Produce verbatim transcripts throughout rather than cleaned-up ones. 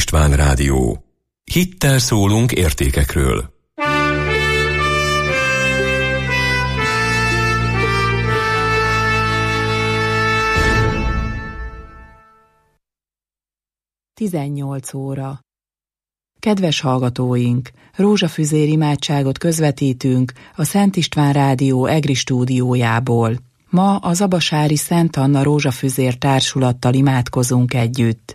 István Rádió. Hittel szólunk értékekről. tizennyolc óra. Kedves hallgatóink, rózsafüzér imádságot közvetítünk a Szent István Rádió egri stúdiójából. Ma a zabasári Szent Anna Rózsafüzér társulattal imádkozunk együtt.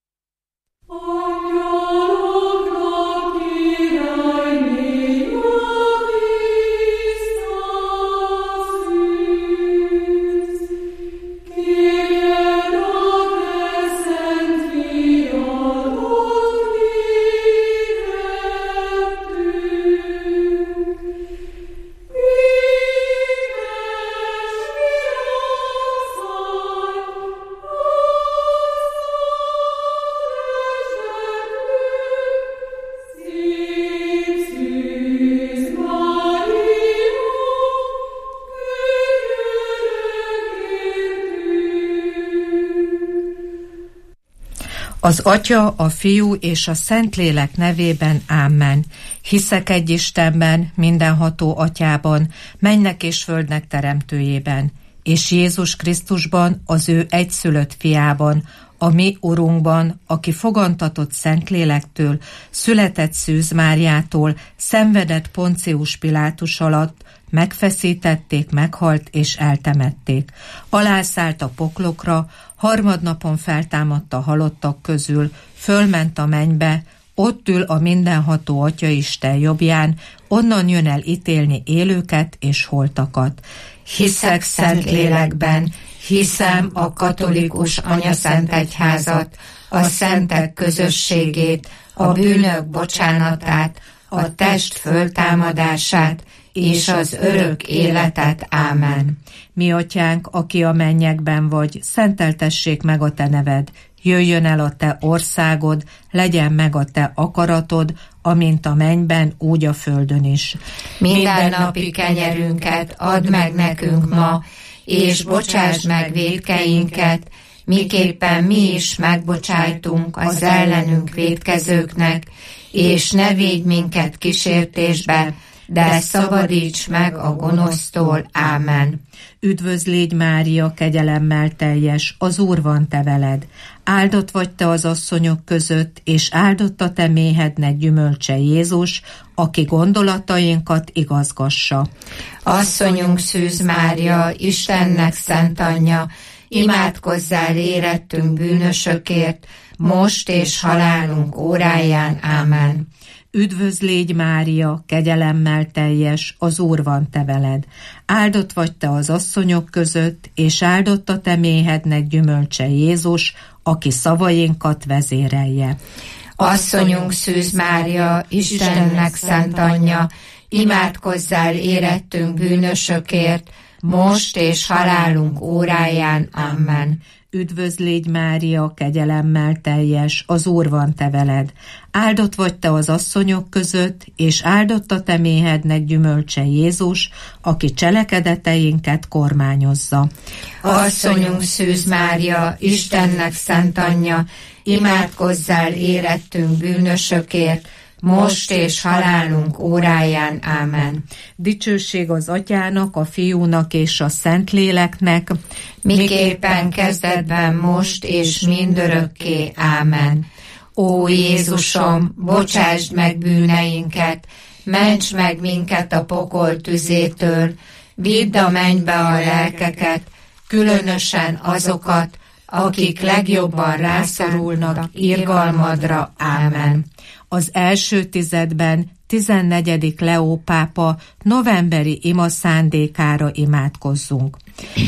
Az Atya, a Fiú és a Szentlélek nevében, ámen. Hiszek egy Istenben, mindenható Atyában, mennek és földnek teremtőjében, és Jézus Krisztusban, az ő egyszülött fiában, a mi Urunkban, aki fogantatott Szentlélektől, született Szűz Máriától, szenvedett Poncius Pilátus alatt, megfeszítették, meghalt és eltemették. Alászállt a poklokra, harmadnapon feltámadt a halottak közül, fölment a mennybe, ott ül a mindenható Atya Isten jobbján, onnan jön el ítélni élőket és holtakat. Hiszek Szentlélekben, hiszem a katolikus anyaszentegyházat, a szentek közösségét, a bűnök bocsánatát, a test föltámadását és az örök életet. Ámen. Mi Atyánk, aki a mennyekben vagy, szenteltessék meg a te neved, jöjjön el a te országod, legyen meg a te akaratod, amint a mennyben, úgy a földön is. Mindennapi kenyerünket add meg nekünk ma, és bocsásd meg vétkeinket, miképpen mi is megbocsájtunk az ellenünk vétkezőknek, és ne védj minket kísértésbe, de szabadíts meg a gonosztól. Ámen. Üdvözl légy, Mária, kegyelemmel teljes, az Úr van te veled. Áldott vagy te az asszonyok között, és áldott a te méhednek gyümölcse Jézus, aki gondolatainkat igazgassa. Asszonyunk Szűz Mária, Istennek szent anyja, imádkozzál érettünk bűnösökért, most és halálunk óráján. Ámen. Üdvözl légy, Mária, kegyelemmel teljes, az Úr van te veled. Áldott vagy te az asszonyok között, és áldott a te méhednek gyümölcse Jézus, aki szavainkat vezérelje. Asszonyunk Szűz Mária, Istennek szent anyja, imádkozzál érettünk bűnösökért, most és halálunk óráján. Amen. Üdvözl légy, Mária, kegyelemmel teljes, az Úr van te veled. Áldott vagy te az asszonyok között, és áldott a te méhednek gyümölcse Jézus, aki cselekedeteinket kormányozza. Asszonyunk Szűz Mária, Istennek szent anyja, imádkozzál érettünk bűnösökért, most és halálunk óráján. Ámen. Dicsőség az Atyának, a Fiúnak és a Szentléleknek, miképpen kezdetben, most és mindörökké. Ámen. Ó Jézusom, bocsásd meg bűneinket, ments meg minket a pokol tüzétől, vidd a mennybe a lelkeket, különösen azokat, akik legjobban rászorulnak irgalmadra. Ámen. Az első tizedben tizennegyedik Leó pápa novemberi ima szándékára imádkozzunk.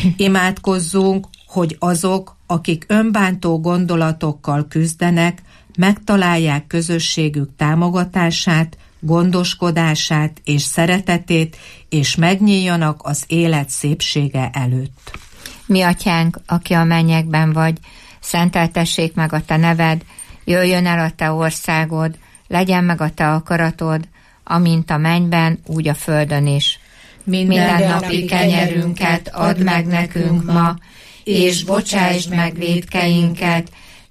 Imádkozzunk, hogy azok, akik önbántó gondolatokkal küzdenek, megtalálják közösségük támogatását, gondoskodását és szeretetét, és megnyíljanak az élet szépsége előtt. Mi Atyánk, aki a mennyekben vagy, szenteltessék meg a te neved, jöjjön el a te országod, legyen meg a te akaratod, amint a mennyben, úgy a földön is. Mindennapi kenyerünket add meg nekünk ma, és bocsásd meg vétkeinket,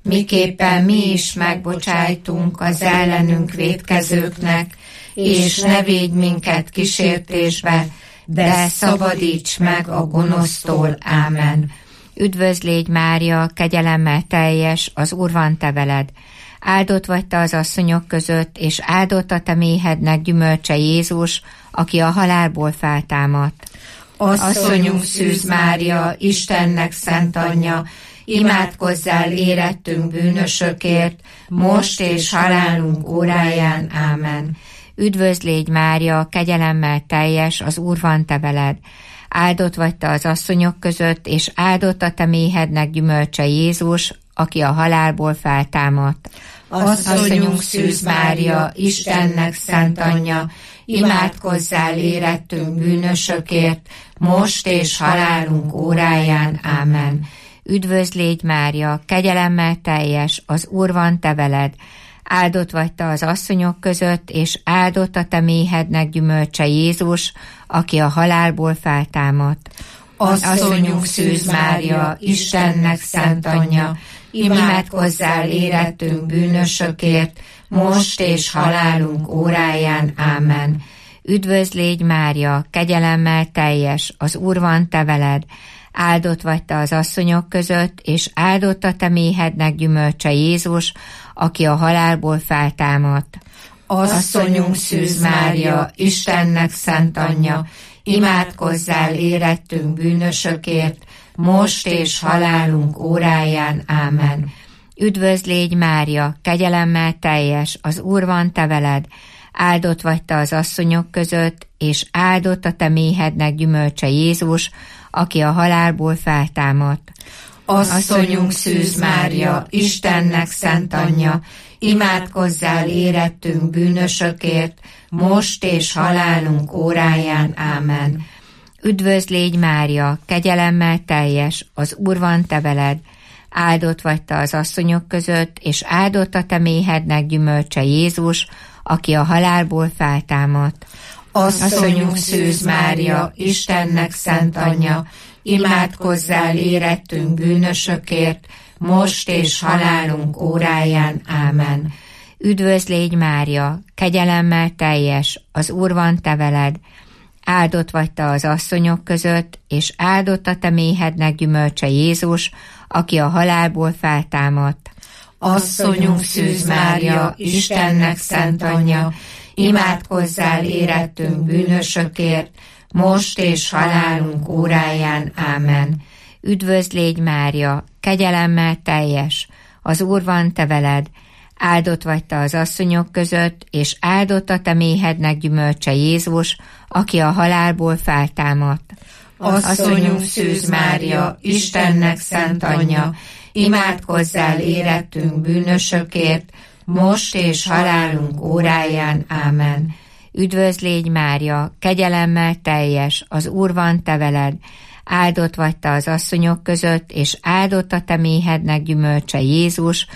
miképpen mi is megbocsájtunk az ellenünk vétkezőknek, és ne védj minket kísértésbe, de szabadíts meg a gonosztól. Ámen. Üdvözl légy, Mária, kegyelemmel teljes, az Úr van te veled. Áldott vagy te az asszonyok között, és áldott a te méhednek gyümölcse Jézus, aki a halálból feltámadt. Asszonyunk Szűz Mária, Istennek szent anyja, imádkozzál érettünk bűnösökért, most és halálunk óráján. Ámen. Üdvözl légy, Mária, kegyelemmel teljes, az Úr van te veled. Áldott vagy te az asszonyok között, és áldott a te méhednek gyümölcse Jézus, aki a halálból feltámadt. Asszonyunk Szűz Mária, Istennek szent anyja, imádkozzál érettünk bűnösökért, most és halálunk óráján. Ámen. Üdvözl légy, Mária, kegyelemmel teljes, az Úr van te veled. Áldott vagy te az asszonyok között, és áldott a te méhednek gyümölcse Jézus, aki a halálból feltámadt. Asszonyunk Szűz Mária, Istennek szent anyja, imádkozzál érettünk bűnösökért, most és halálunk óráján. Ámen. Üdvözl légy, Mária, kegyelemmel teljes, az Úr van te veled. Áldott vagy te az asszonyok között, és áldott a te méhednek gyümölcse Jézus, aki a halálból feltámadt. Asszonyunk Szűz Mária, Istennek szent anyja, imádkozzál érettünk bűnösökért, most és halálunk óráján. Ámen. Üdvözl légy, Mária, kegyelemmel teljes, az Úr van te veled. Áldott vagy te az asszonyok között, és áldott a te méhednek gyümölcse Jézus, aki a halálból feltámadt. Asszonyunk Szűz Mária, Istennek szent anyja, imádkozzál érettünk bűnösökért, most és halálunk óráján. Ámen. Üdvözl légy, Mária, kegyelemmel teljes, az Úr van te veled. Áldott vagy te az asszonyok között, és áldott a te méhednek gyümölcse Jézus, aki a halálból feltámadt. Asszonyunk Szűz Mária, Istennek szent anyja, imádkozzál érettünk bűnösökért, most és halálunk óráján. Ámen. Üdvözl légy, Mária, kegyelemmel teljes, az Úr van te veled. Áldott vagy te az asszonyok között, és áldott a te méhednek gyümölcse Jézus, aki a halálból feltámadt. Asszonyunk Szűz Mária, Istennek szent anyja, imádkozzál érettünk bűnösökért, most és halálunk óráján. Ámen. Üdvözl légy, Mária, kegyelemmel teljes, az Úr van te veled. Áldott vagy te az asszonyok között, és áldott a te méhednek gyümölcse Jézus, aki a halálból feltámadt. Asszonyunk Szűz Mária, Istennek szent anyja, imádkozzál érettünk bűnösökért, most és halálunk óráján. Ámen. Üdvözl légy, Mária, kegyelemmel teljes, az Úr van te veled. Áldott vagy te az asszonyok között, és áldott a te méhednek gyümölcse Jézus,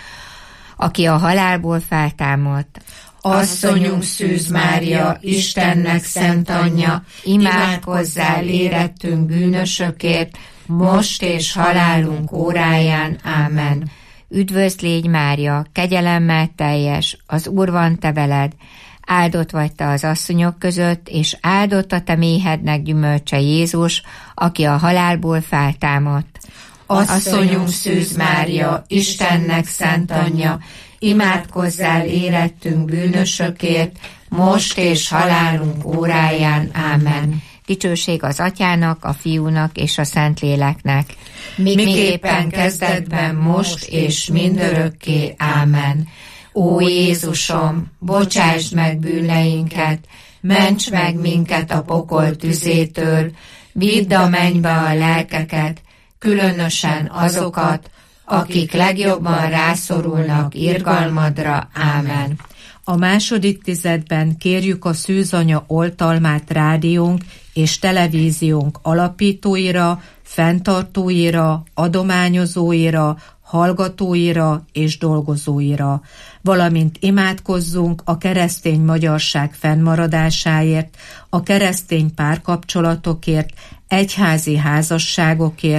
aki a halálból feltámadt. Asszonyunk Szűz Mária, Istennek szent anyja, imádkozzál érettünk bűnösökért, most és halálunk óráján. Ámen. Üdvözl légy, Mária, kegyelemmel teljes, az Úr van te veled. Áldott vagy te az asszonyok között, és áldott a te méhednek gyümölcse Jézus, aki a halálból feltámadt. Asszonyunk Szűz Mária, Istennek szent anyja, imádkozzál érettünk bűnösökért, most és halálunk óráján. Ámen. Dicsőség az Atyának, a Fiúnak és a Szentléleknek. Miképpen kezdetben, most és mindörökké. Ámen. Ó Jézusom, bocsásd meg bűneinket, ments meg minket a pokol tüzétől, vidd a mennybe a lelkeket, különösen azokat, akik legjobban rászorulnak irgalmadra. Ámen. A második tizedben kérjük a Szűzanya oltalmát rádiónk és televíziónk alapítóira, fenntartóira, adományozóira, hallgatóira és dolgozóira, valamint imádkozzunk a keresztény magyarság fennmaradásáért, a keresztény párkapcsolatokért, egyházi házasságokért,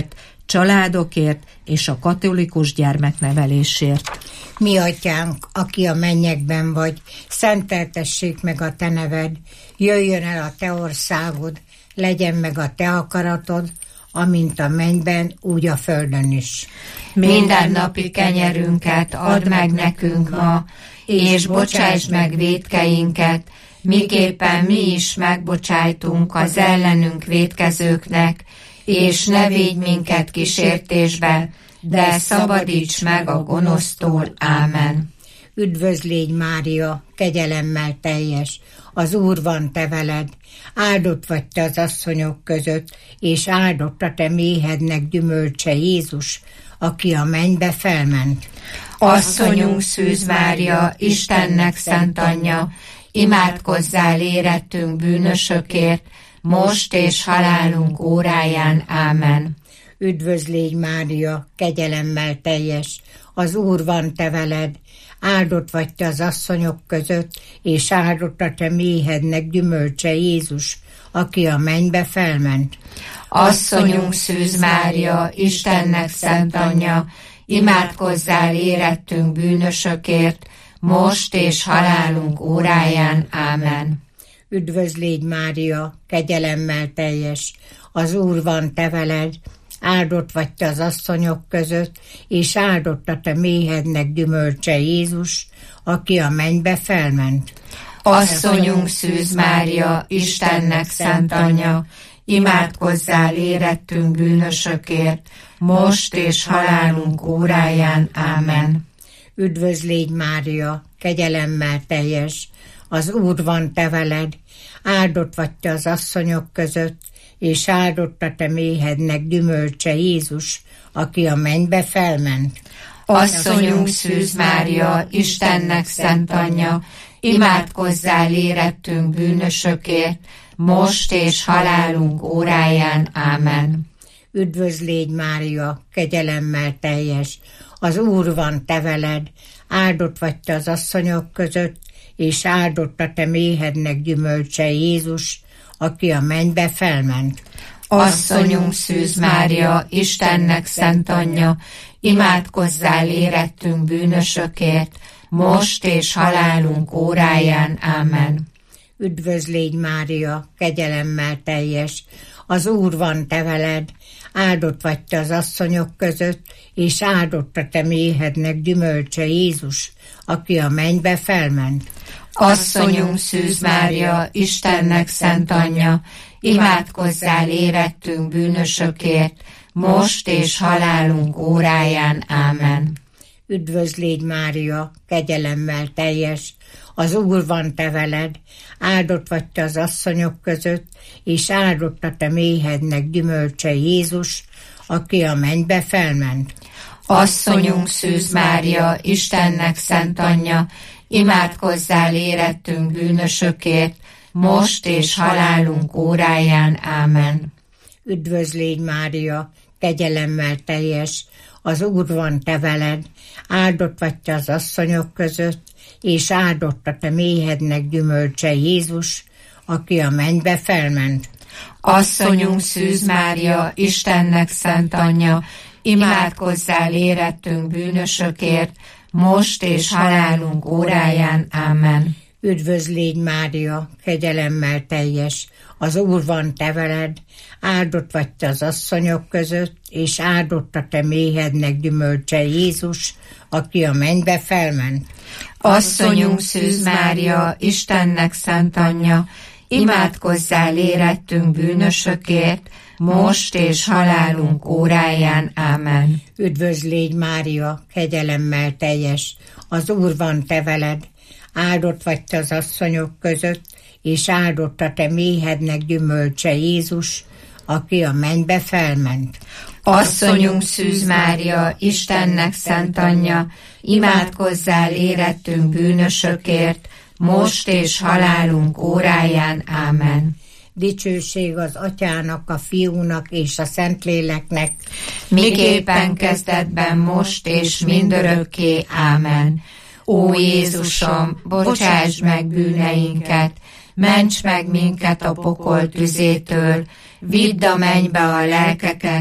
családokért és a katolikus gyermeknevelésért. Mi atyánk, aki a mennyekben vagy, szenteltessék meg a te neved, jöjjön el a te országod, legyen meg a te akaratod, amint a mennyben, úgy a földön is. Mindennapi kenyerünket add meg nekünk ma, és bocsáss meg vétkeinket, miképpen mi is megbocsájtunk az ellenünk vétkezőknek, és ne védj minket kísértésbe, de szabadíts meg a gonosztól. Ámen. Üdvözl légy, Mária, kegyelemmel teljes, az Úr van te veled, áldott vagy te az asszonyok között, és áldott a te méhednek gyümölcse, Jézus, aki a mennybe felment. Asszonyunk Szűz Mária, Istennek szent anyja, imádkozzál érettünk bűnösökért, most és halálunk óráján. Ámen. Üdvözl légy, Mária, kegyelemmel teljes, az Úr van te veled, áldott vagy te az asszonyok között, és áldott a te méhednek gyümölcse, Jézus, aki a mennybe felment. Asszonyunk Szűz Mária, Istennek szent anyja, imádkozzál érettünk bűnösökért, most és halálunk óráján. Ámen. Üdvözl légy, Mária, kegyelemmel teljes, az Úr van te veled, áldott vagy te az asszonyok között, és áldott a te méhednek gyümölcse, Jézus, aki a mennybe felment. Asszonyunk Szűz Mária, Istennek szent anyja, imádkozzál érettünk bűnösökért, most és halálunk óráján. Ámen. Üdvözl légy, Mária, kegyelemmel teljes, az Úr van te veled, áldott vagy te az asszonyok között, és áldott a te méhednek gyümölcse, Jézus, aki a mennybe felment. Asszonyunk Szűz Mária, Istennek szent anyja, imádkozzál érettünk bűnösökért, most és halálunk óráján. Ámen. Üdvözl légy, Mária, kegyelemmel teljes, az Úr van te veled, áldott vagy te az asszonyok között, és áldott a te méhednek gyümölcse, Jézus, aki a mennybe felment. Asszonyunk Szűz Mária, Istennek szent anyja, imádkozzál érettünk bűnösökért, most és halálunk óráján. Ámen. Üdvözl légy, Mária, kegyelemmel teljes, az Úr van te veled, áldott vagy te az asszonyok között, és áldott a te méhednek gyümölcse, Jézus, aki a mennybe felment. Asszonyunk Szűz Mária, Istennek szent anyja, imádkozzál érettünk bűnösökért, most és halálunk óráján. Ámen. Üdvözl légy, Mária, kegyelemmel teljes, az Úr van te veled, áldott vagy te az asszonyok között, és áldott a te méhednek gyümölcse, Jézus, aki a mennybe felment. Asszonyunk Szűz Mária, Istennek szent anyja, imádkozzál érettünk bűnösökért, most és halálunk óráján. Ámen. Üdvözl légy, Mária, kegyelemmel teljes, az Úr van te veled, áldott vagy te az asszonyok között, és áldott a te méhednek gyümölcse, Jézus, aki a mennybe felment. Asszonyunk Szűz Mária, Istennek szent anyja, imádkozzál érettünk bűnösökért, most és halálunk óráján. Ámen. Üdvözl légy, Mária, kegyelemmel teljes, az Úr van te veled, áldott vagy te az asszonyok között, és áldott a te méhednek gyümölcse, Jézus, aki a mennybe felment. Asszonyunk Szűz Mária, Istennek szent anyja, imádkozzál érettünk bűnösökért, most és halálunk óráján. Ámen. Üdvözl légy, Mária, kegyelemmel teljes, az Úr van te veled, áldott vagy te az asszonyok között, és áldott a te méhednek gyümölcse, Jézus, aki a mennybe felment. Asszonyunk Szűz Mária, Istennek szent anyja, imádkozzál érettünk bűnösökért, most és halálunk óráján. Ámen. Dicsőség az Atyának, a Fiúnak és a Szentléleknek, miképpen kezdetben, most és mindörökké. Ámen. Ó Jézusom, bocsáss meg bűneinket, ments meg minket a pokol tüzétől, vidd a mennybe a lelkeket,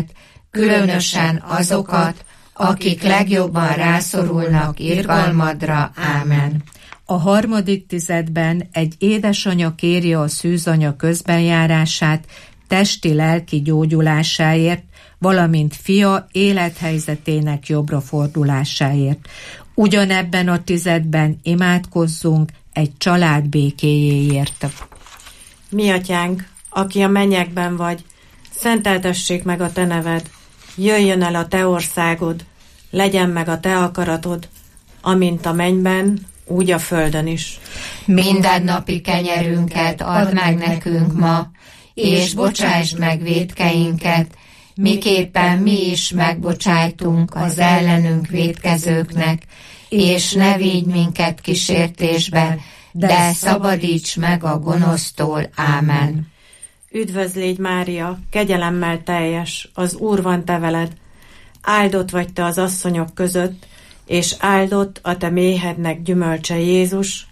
különösen azokat, akik legjobban rászorulnak irgalmadra. Ámen. A harmadik tizedben egy édesanya kéri a szűzanya közbenjárását testi-lelki gyógyulásáért, valamint fia élethelyzetének jobbra fordulásáért. Ugyanebben a tizedben imádkozzunk egy család békéjéért. Mi atyánk, aki a mennyekben vagy, szenteltessék meg a te neved, jöjjön el a te országod, legyen meg a te akaratod, amint a mennyben, úgy a földön is. Mindennapi kenyerünket add meg nekünk ma, és bocsásd meg vétkeinket, miképpen mi is megbocsájtunk az ellenünk vétkezőknek, és ne vigy minket kísértésbe, de szabadíts meg a gonosztól. Ámen. Üdvözl légy, Mária, kegyelemmel teljes, az Úr van te veled, áldott vagy te az asszonyok között, és áldott a te méhednek gyümölcse Jézus,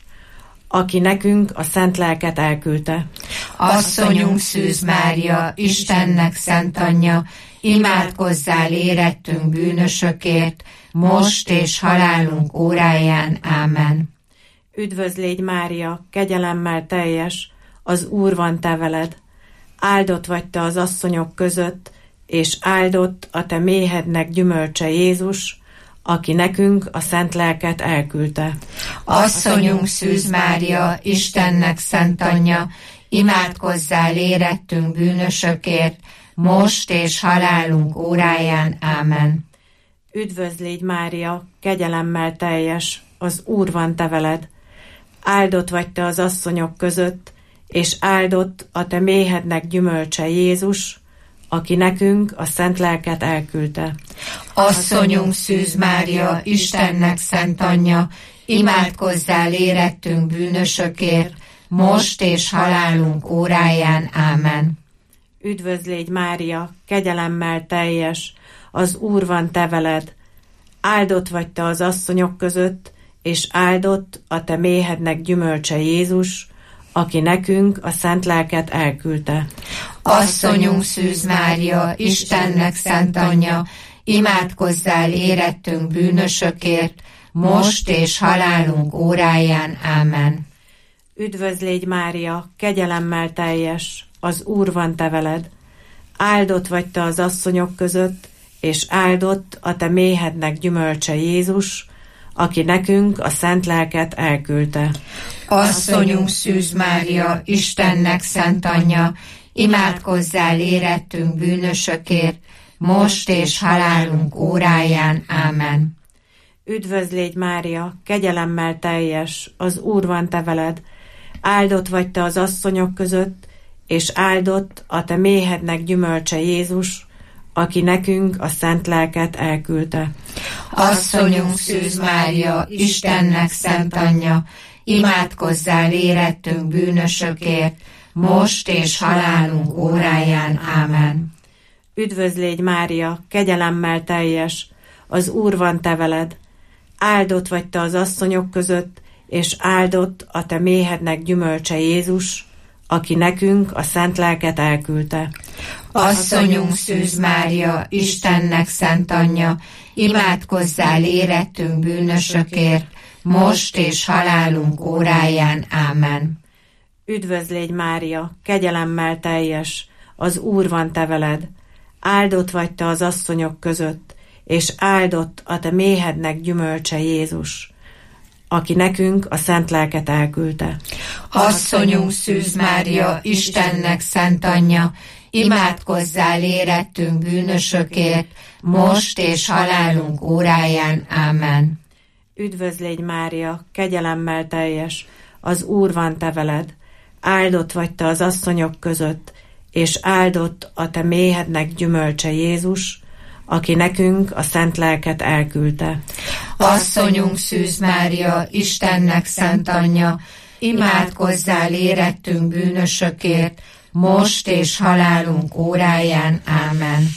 aki nekünk a szent lelket elküldte. Asszonyunk Szűz Mária, Istennek szent anyja, imádkozzál érettünk bűnösökért, most és halálunk óráján. Ámen. Üdvözl légy, Mária, kegyelemmel teljes, az Úr van te veled, áldott vagy te az asszonyok között, és áldott a te méhednek gyümölcse Jézus, aki nekünk a szent lelket elküldte. Asszonyunk Szűz Mária, Istennek szent anyja, imádkozzál érettünk bűnösökért, most és halálunk óráján. Ámen. Üdvözl légy, Mária, kegyelemmel teljes, az Úr van te veled, áldott vagy te az asszonyok között, és áldott a te méhednek gyümölcse Jézus, aki nekünk a szent lelket elküldte. Asszonyunk Szűz Mária, Istennek szent anyja, imádkozzál érettünk bűnösökért, most és halálunk óráján. Ámen. Üdvözl légy, Mária, kegyelemmel teljes, az Úr van te veled, áldott vagy te az asszonyok között, és áldott a te méhednek gyümölcse Jézus, aki nekünk a szent lelket elküldte. Asszonyunk Szűz Mária, Istennek szent anyja, imádkozzál érettünk bűnösökért, most és halálunk óráján. Ámen. Üdvözl légy, Mária, kegyelemmel teljes, az Úr van te veled, áldott vagy te az asszonyok között, és áldott a te méhednek gyümölcse Jézus, aki nekünk a szent lelket elküldte. Asszonyunk Szűz Mária, Istennek szent anyja, imádkozzál érettünk bűnösökért, most és halálunk óráján. Ámen. Üdvözl légy, Mária, kegyelemmel teljes, az Úr van te veled, áldott vagy te az asszonyok között, és áldott a te méhednek gyümölcse Jézus, aki nekünk a szent lelket elküldte. Asszonyunk Szűz Mária, Istennek szent anyja, imádkozzál érettünk bűnösökért, most és halálunk óráján. Ámen. Üdvözl légy, Mária, kegyelemmel teljes, az Úr van te veled, áldott vagy te az asszonyok között, és áldott a te méhednek gyümölcse Jézus, aki nekünk a szent lelket elküldte. Asszonyunk Szűz Mária, Istennek szent anyja, imádkozzál érettünk bűnösökért, most és halálunk óráján. Ámen. Üdvözl légy, Mária, kegyelemmel teljes, az Úr van te veled, áldott vagy te az asszonyok között, és áldott a te méhednek gyümölcse Jézus, aki nekünk a szent lelket elküldte. Asszonyunk Szűz Mária, Istennek szent anyja, imádkozzál érettünk bűnösökért, most és halálunk óráján. Ámen. Üdvözl légy, Mária, kegyelemmel teljes, az Úr van te veled, áldott vagy te az asszonyok között, és áldott a te méhednek gyümölcse Jézus, aki nekünk a szent lelket elküldte. Asszonyunk Szűz Mária, Istennek szent anyja, imádkozzál érettünk bűnösökért, most és halálunk óráján. Ámen.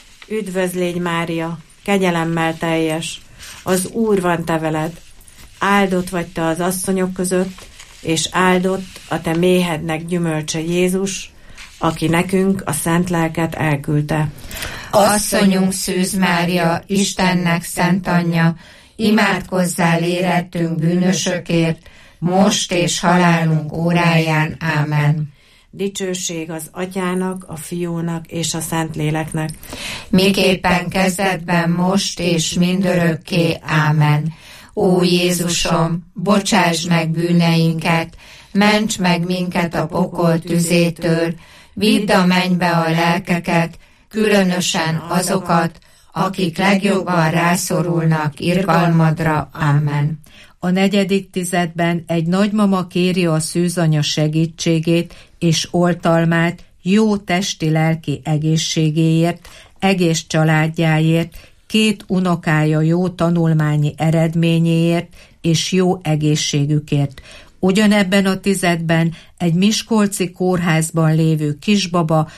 Üdvözl légy, Mária, kegyelemmel teljes, az Úr van te veled, áldott vagy te az asszonyok között, és áldott a te méhednek gyümölcse Jézus, aki nekünk a szent lelket elküldte. Asszonyunk Szűz Mária, Istennek szent anyja, imádkozzál érettünk bűnösökért, most és halálunk óráján. Ámen. Dicsőség az Atyának, a Fiúnak és a Szentléleknek. Miképpen kezdetben, most és mindörökké. Ámen. Ó Jézusom, bocsásd meg bűneinket, ments meg minket a pokol tüzétől, vidd a mennybe a lelkeket, különösen azokat, akik legjobban rászorulnak irgalmadra. Ámen. A negyedik tizedben egy nagymama kéri a szűzanya segítségét és oltalmát jó testi-lelki egészségéért, egész családjáért, két unokája jó tanulmányi eredményéért és jó egészségükért. Ugyanebben a tizedben egy miskolci kórházban lévő kisbaba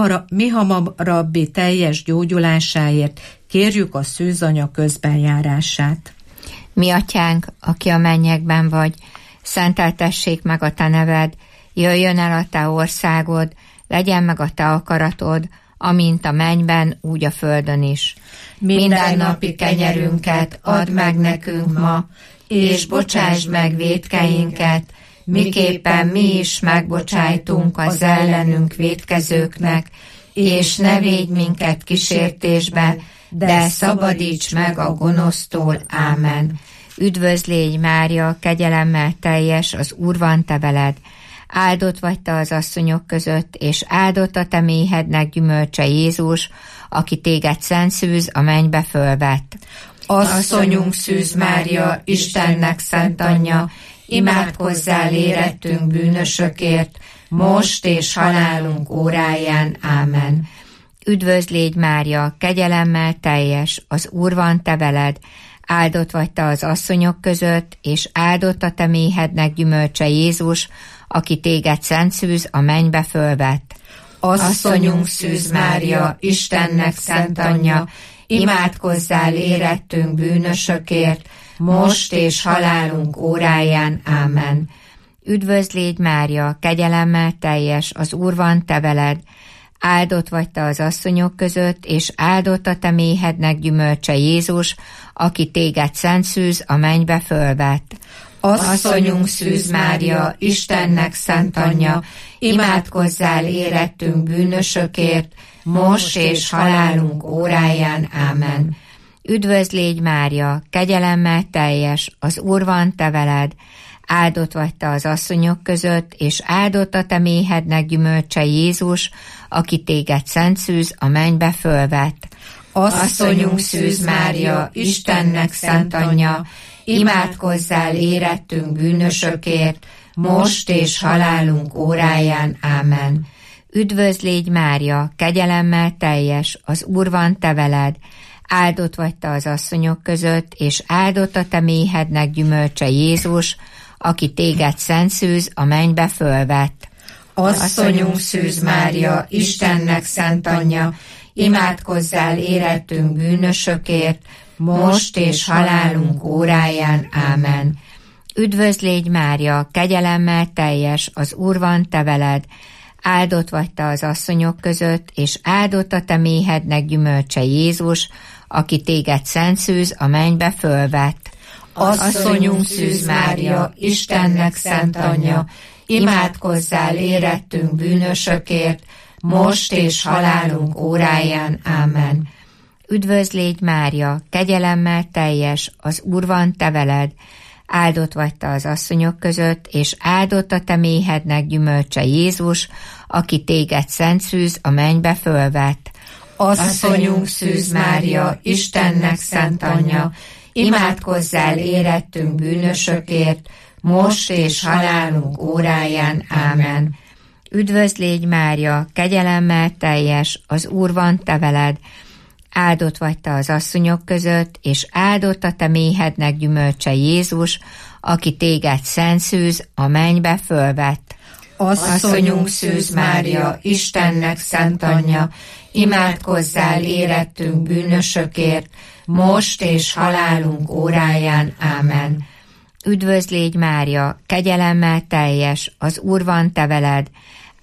mihamarabbi teljes gyógyulásáért kérjük a szűzanya közbenjárását. Mi atyánk, aki a mennyekben vagy, szenteltessék meg a te neved, jöjjön el a te országod, legyen meg a te akaratod, amint a mennyben, úgy a földön is. Mindennapi kenyerünket add meg nekünk ma, és bocsásd meg vétkeinket, miképpen mi is megbocsájtunk az ellenünk vétkezőknek, és ne védj minket kísértésbe, de szabadíts meg a gonosztól. Ámen. Üdvözl légy, Mária, kegyelemmel teljes, az Úr van te veled. Áldott vagy te az asszonyok között, és áldott a te méhednek gyümölcse Jézus, aki téged szent szűz a mennybe fölvett. Asszonyunk Szűz Mária, Istennek szent anyja, imádkozzál érettünk bűnösökért, most és halálunk óráján. Ámen. Üdvözl légy, Mária, kegyelemmel teljes, az Úr van te veled. Áldott vagy te az asszonyok között, és áldott a te méhednek gyümölcse Jézus, aki téged szent szűz a mennybe fölvett. Asszonyunk Szűz Mária, Istennek szent anyja, imádkozzál érettünk bűnösökért, most és halálunk óráján. Ámen. Üdvözl légy, Mária, kegyelemmel teljes, az Úr van te veled. Áldott vagy te az asszonyok között, és áldott a te méhednek gyümölcse Jézus, aki téged szent szűz a mennybe fölvett. Asszonyunk Szűz Mária, Istennek szent anyja, imádkozzál érettünk bűnösökért, most és halálunk óráján. Ámen. Üdvözl légy, Mária, kegyelemmel teljes, az Úr van te veled. Áldott vagy te az asszonyok között, és áldott a te méhednek gyümölcse Jézus, aki téged szent szűz a mennybe fölvett. Asszonyunk Szűz Mária, Istennek szent anyja, imádkozzál érettünk bűnösökért, most és halálunk óráján. Ámen. Üdvözl légy, Mária, kegyelemmel teljes, az Úr van te veled. Áldott vagy te az asszonyok között, és áldott a te méhednek gyümölcse Jézus, aki téged szent szűz a mennybe fölvett. Asszonyunk Szűz Mária, Istennek szent anyja, imádkozzál érettünk bűnösökért, most és halálunk óráján. Ámen. Üdvözl légy, Mária, kegyelemmel teljes, az Úr van te veled. Áldott vagy te az asszonyok között, és áldott a te méhednek gyümölcse Jézus, aki téged szent szűz a mennybe fölvett. Asszonyunk Szűz Mária, Istennek szent anyja, imádkozzál érettünk bűnösökért, most és halálunk óráján. Ámen. Üdvözl légy, Mária, kegyelemmel teljes, az Úr van te veled. Áldott vagy te az asszonyok között, és áldott a te méhednek gyümölcse Jézus, aki téged szent szűz a mennybe fölvett. Asszonyunk Szűz Mária, Istennek szent anyja, imádkozzál érettünk bűnösökért, most és halálunk óráján. Ámen. Üdvözl légy, Mária, kegyelemmel teljes, az Úr van te veled. Áldott vagy te az asszonyok között, és áldott a te méhednek gyümölcse Jézus, aki téged szent szűz a mennybe fölvett. Asszonyunk Szűz Mária, Istennek szent anyja, imádkozzál érettünk bűnösökért, most és halálunk óráján. Ámen. Üdvözl légy, Mária, kegyelemmel teljes, az Úr van te veled.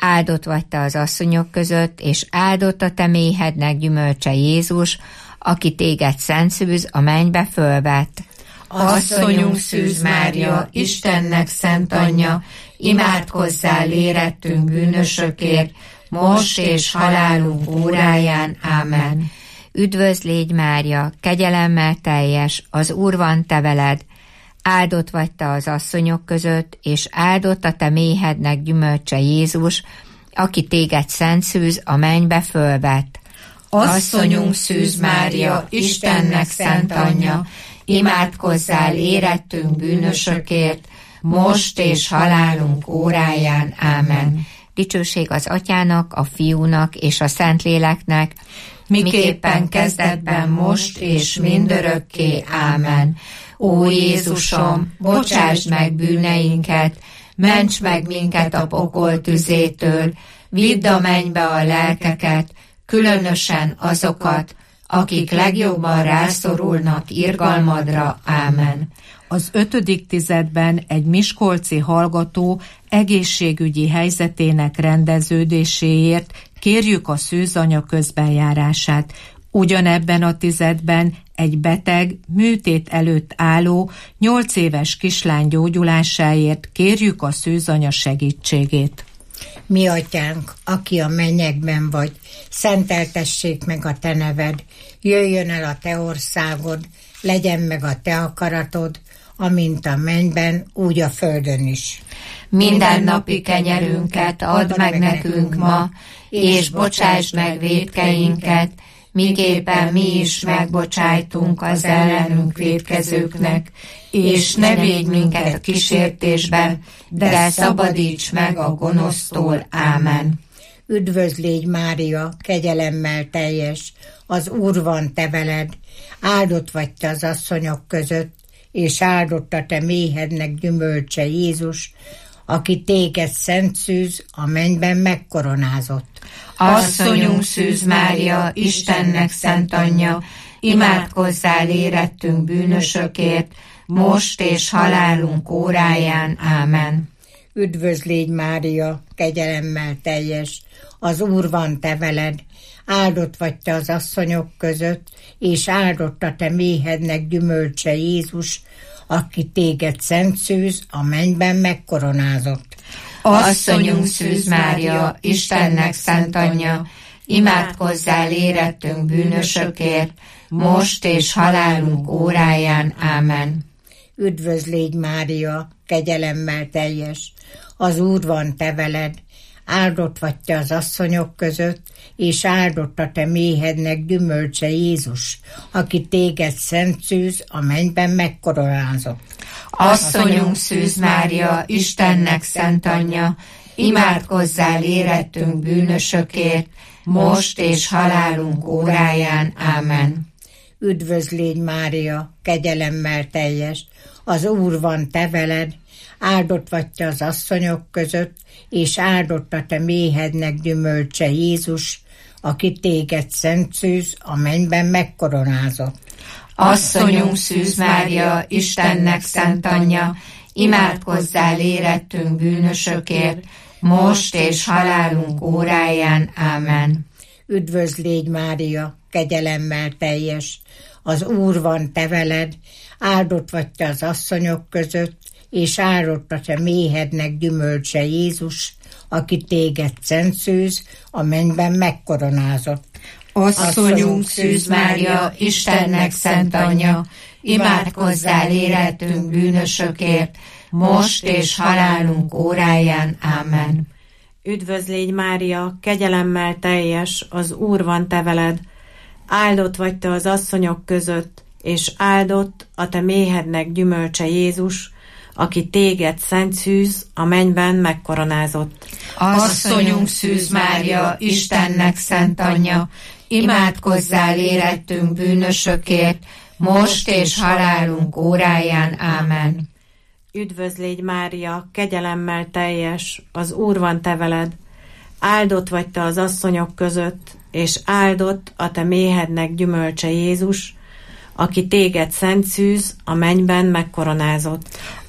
áldott vagy te az asszonyok között, és áldott a te méhednek gyümölcse Jézus, aki téged szent szűz a mennybe fölvett. Asszonyunk Szűz Mária, Istennek szent anyja, imádkozzál érettünk bűnösökért, most és halálunk óráján. Ámen. Üdvözl légy Mária, kegyelemmel teljes, az Úr van te veled, áldott vagy te az asszonyok között, és áldott a te méhednek gyümölcse Jézus, aki téged szent szűz a mennybe fölvett. Asszonyunk Szűz Mária, Istennek szent anyja, imádkozzál érettünk bűnösökért, most és halálunk óráján. Ámen. Dicsőség az Atyának, a Fiúnak és a Szentléleknek, miképpen kezdetben, most és mindörökké. Ámen. Ó Jézusom, bocsásd meg bűneinket, ments meg minket a pokol tüzétől, vidd a mennybe a lelkeket, különösen azokat, akik legjobban rászorulnak irgalmadra. Ámen. Az ötödik tizedben egy miskolci hallgató egészségügyi helyzetének rendeződéséért kérjük a szűzanya közbenjárását. Ugyanebben a tizedben egy beteg, műtét előtt álló, nyolc éves kislány gyógyulásáért kérjük a szűzanya segítségét. Mi atyánk, aki a mennyekben vagy, szenteltessék meg a te neved, jöjjön el a te országod, legyen meg a te akaratod, amint a mennyben, úgy a földön is. Minden napi kenyerünket add meg nekünk ma, és bocsásd meg vétkeinket, miképpen mi is megbocsájtunk az ellenünk vétkezőknek, és ne védj minket a kísértésbe, de szabadíts meg a gonosztól. Ámen. Üdvözl légy Mária, kegyelemmel teljes, az Úr van te veled, áldott vagy te az asszonyok között, és áldott a te méhednek gyümölcse Jézus, aki téged szent szűz, a mennyben megkoronázott. Asszonyunk Szűz Mária, Istennek szent anyja, imádkozzál érettünk bűnösökért, most és halálunk óráján. Ámen. Üdvözl légy Mária, kegyelemmel teljes, az Úr van te veled, áldott vagy te az asszonyok között, és áldott a te méhednek gyümölcse Jézus, aki téged szent szűz, a mennyben megkoronázott. Asszonyunk Szűz Mária, Istennek szent anyja, imádkozzál érettünk bűnösökért, most és halálunk óráján. Ámen. Üdvözl légy Mária, kegyelemmel teljes, az Úr van te veled, áldott vagy te az asszonyok között, és áldott a te méhednek gyümölcse Jézus, aki téged szent szűz, a mennyben megkoronázott. Asszonyunk Szűz Mária, Istennek szent anyja, imádkozzál érettünk bűnösökért, most és halálunk óráján. Ámen. Üdvözl légy Mária, kegyelemmel teljes, az Úr van te veled, áldott vagy te az asszonyok között, és áldott a te méhednek gyümölcse Jézus, aki téged szent szűz, a mennyben megkoronázott. Asszonyunk Szűz Mária, Istennek szent anyja, imádkozzál érettünk bűnösökért, most és halálunk óráján. Ámen. Üdvözl légy Mária, kegyelemmel teljes, az Úr van te veled, áldott vagy te az asszonyok között, és áldott a te méhednek gyümölcse Jézus, aki téged szent szűz, a mennyben megkoronázott. Asszonyunk Szűz Mária, Istennek szent anyja, imádkozzál érettünk bűnösökért, most és halálunk óráján. Ámen. Üdvözl légy Mária, kegyelemmel teljes, az Úr van te veled, áldott vagy te az asszonyok között, és áldott a te méhednek gyümölcse Jézus, aki téged szent szűz, a mennyben megkoronázott. Asszonyunk Szűz Mária, Istennek szent anyja, imádkozzál érettünk bűnösökért, most és halálunk óráján. Ámen. Üdvözl légy Mária, kegyelemmel teljes, az Úr van te veled, áldott vagy te az asszonyok között, és áldott a te méhednek gyümölcse Jézus, aki téged szent szűz, a mennyben megkoronázott.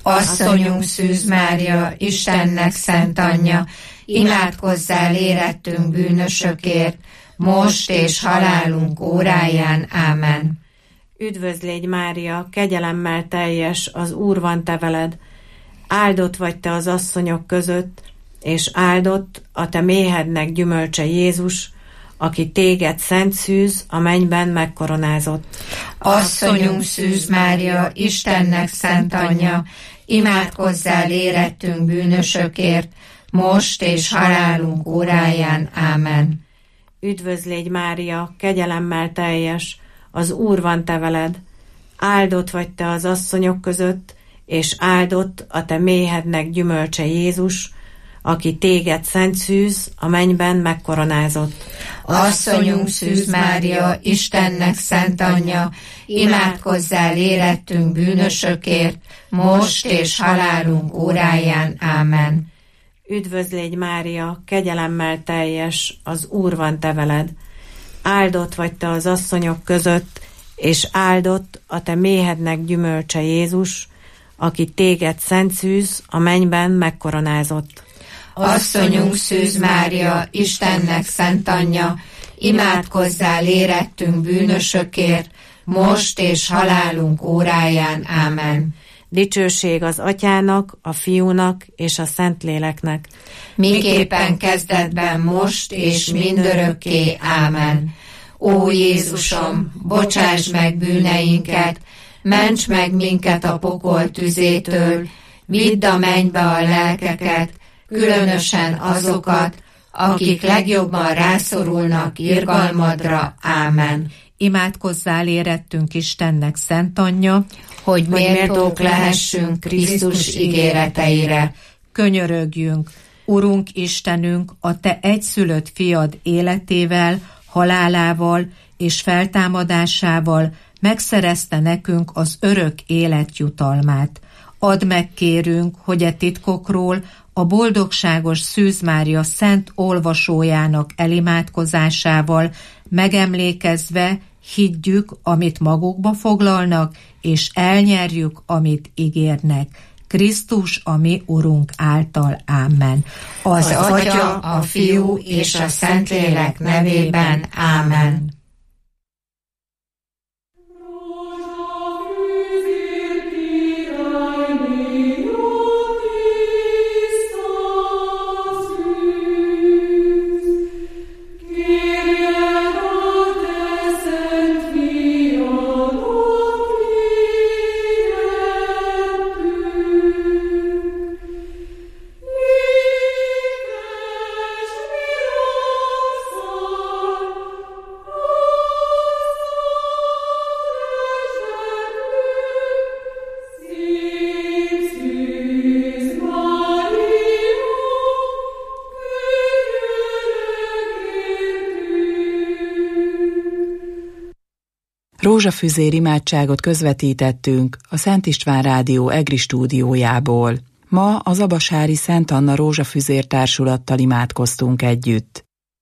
Asszonyunk Szűz Mária, Istennek szent anyja, imádkozzál érettünk bűnösökért, most és halálunk óráján. Ámen. Üdvözl légy Mária, kegyelemmel teljes, az Úr van te veled. Áldott vagy te az asszonyok között, és áldott a te méhednek gyümölcse Jézus, aki téged szent szűz a mennyben megkoronázott. Asszonyunk Szűz Mária, Istennek szent anyja, imádkozzál érettünk bűnösökért, most és halálunk óráján. Ámen. Üdvözl légy Mária, kegyelemmel teljes, az Úr van te veled. Áldott vagy te az asszonyok között, és áldott a te méhednek gyümölcse Jézus, aki téged szent szűz a mennyben megkoronázott. Asszonyunk Szűz Mária, Istennek szent anyja, imádkozzál érettünk bűnösökért, most és halálunk óráján. Ámen. Üdvözl légy Mária, kegyelemmel teljes, az Úr van te veled. Áldott vagy te az asszonyok között, és áldott a te méhednek gyümölcse Jézus, aki téged szent szűz a mennyben megkoronázott. Asszonyunk Szűz Mária, Istennek szent anyja, imádkozzál érettünk bűnösökért, most és halálunk óráján. Ámen. Dicsőség az Atyának, a Fiúnak és a Szentléleknek. Miképpen kezdetben, most és mindörökké. Ámen. Ó Jézusom, bocsáss meg bűneinket, ments meg minket a pokol tüzétől, vidd a mennybe a lelkeket, különösen azokat, akik legjobban rászorulnak irgalmadra. Ámen. Imádkozzál érettünk Istennek szent anyja, hogy méltók lehessünk Krisztus ígéreteire. Könyörögjünk, Urunk Istenünk, a te egyszülött fiad életével, halálával és feltámadásával megszerezte nekünk az örök élet jutalmát. Add meg, kérünk, hogy e titkokról a boldogságos Szűz Mária szent olvasójának elimádkozásával megemlékezve higgyük, amit magukba foglalnak, és elnyerjük, amit ígérnek. Krisztus a mi Urunk által. Ámen. Az, az Atya, a Fiú és a Szentlélek nevében. Ámen. Rózsafüzér imádságot közvetítettünk a Szent István Rádió EGRI stúdiójából. Ma az abasári Szent Anna Rózsafüzér társulattal imádkoztunk együtt.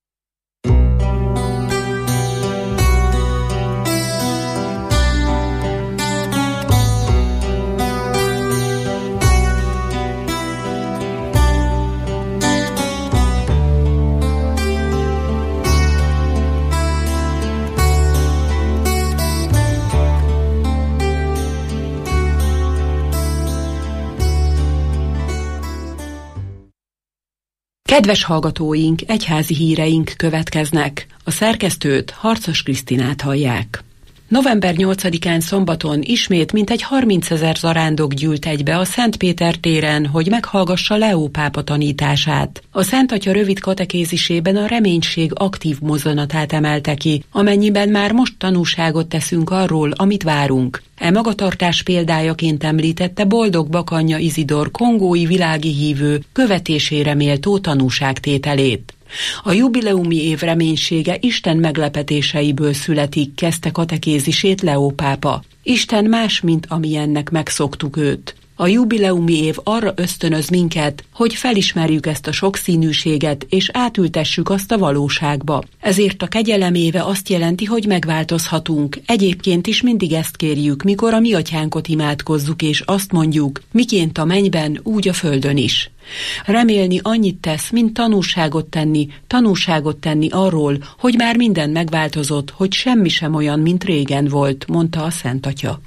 Kedves hallgatóink, egyházi híreink következnek. A szerkesztőt, Harcos Krisztinát hallják. november nyolcadikán szombaton ismét mintegy harmincezer zarándok gyűlt egybe a Szent Péter téren, hogy meghallgassa Leó pápa tanítását. A Szent Atya rövid katekézisében a reménység aktív mozzanatát emelte ki, amennyiben már most tanúságot teszünk arról, amit várunk. E magatartás példájaként említette Boldog Bakanya Izidor kongói világi hívő követésére méltó tanúságtételét. A jubileumi év reménysége Isten meglepetéseiből születik, kezdte katekézisét Leó pápa. Isten más, mint amilyennek megszoktuk őt. A jubileumi év arra ösztönöz minket, hogy felismerjük ezt a sokszínűséget, és átültessük azt a valóságba. Ezért a kegyelem éve azt jelenti, hogy megváltozhatunk. Egyébként is mindig ezt kérjük, mikor a mi atyánkot imádkozzuk, és azt mondjuk, miként a mennyben, úgy a földön is. Remélni annyit tesz, mint tanúságot tenni, tanúságot tenni arról, hogy már minden megváltozott, hogy semmi sem olyan, mint régen volt, mondta a Szent Atya.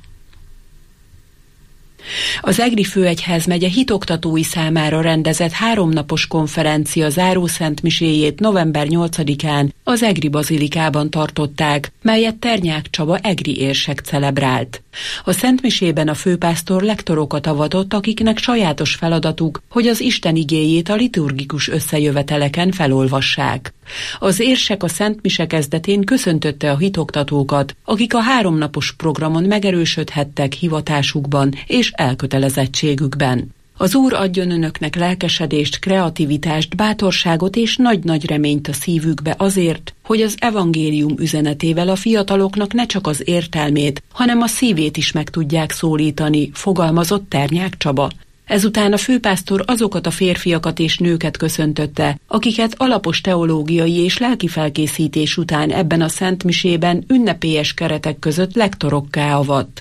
Az Egri Főegyházmegye hitoktatói számára rendezett háromnapos konferencia zárószentmiséjét november nyolcadikán az Egri Bazilikában tartották, melyet Ternyák Csaba egri érsek celebrált. A szentmisében a főpásztor lektorokat avatott, akiknek sajátos feladatuk, hogy az Isten igéjét a liturgikus összejöveteleken felolvassák. Az érsek a szentmise kezdetén köszöntötte a hitoktatókat, akik a háromnapos programon megerősödhettek hivatásukban és elkötelezettségükben. Az Úr adjon önöknek lelkesedést, kreativitást, bátorságot és nagy-nagy reményt a szívükbe azért, hogy az evangélium üzenetével a fiataloknak ne csak az értelmét, hanem a szívét is meg tudják szólítani, fogalmazott Ternyák Csaba. Ezután a főpásztor azokat a férfiakat és nőket köszöntötte, akiket alapos teológiai és lelki felkészítés után ebben a szentmisében ünnepélyes keretek között lektorokká avat.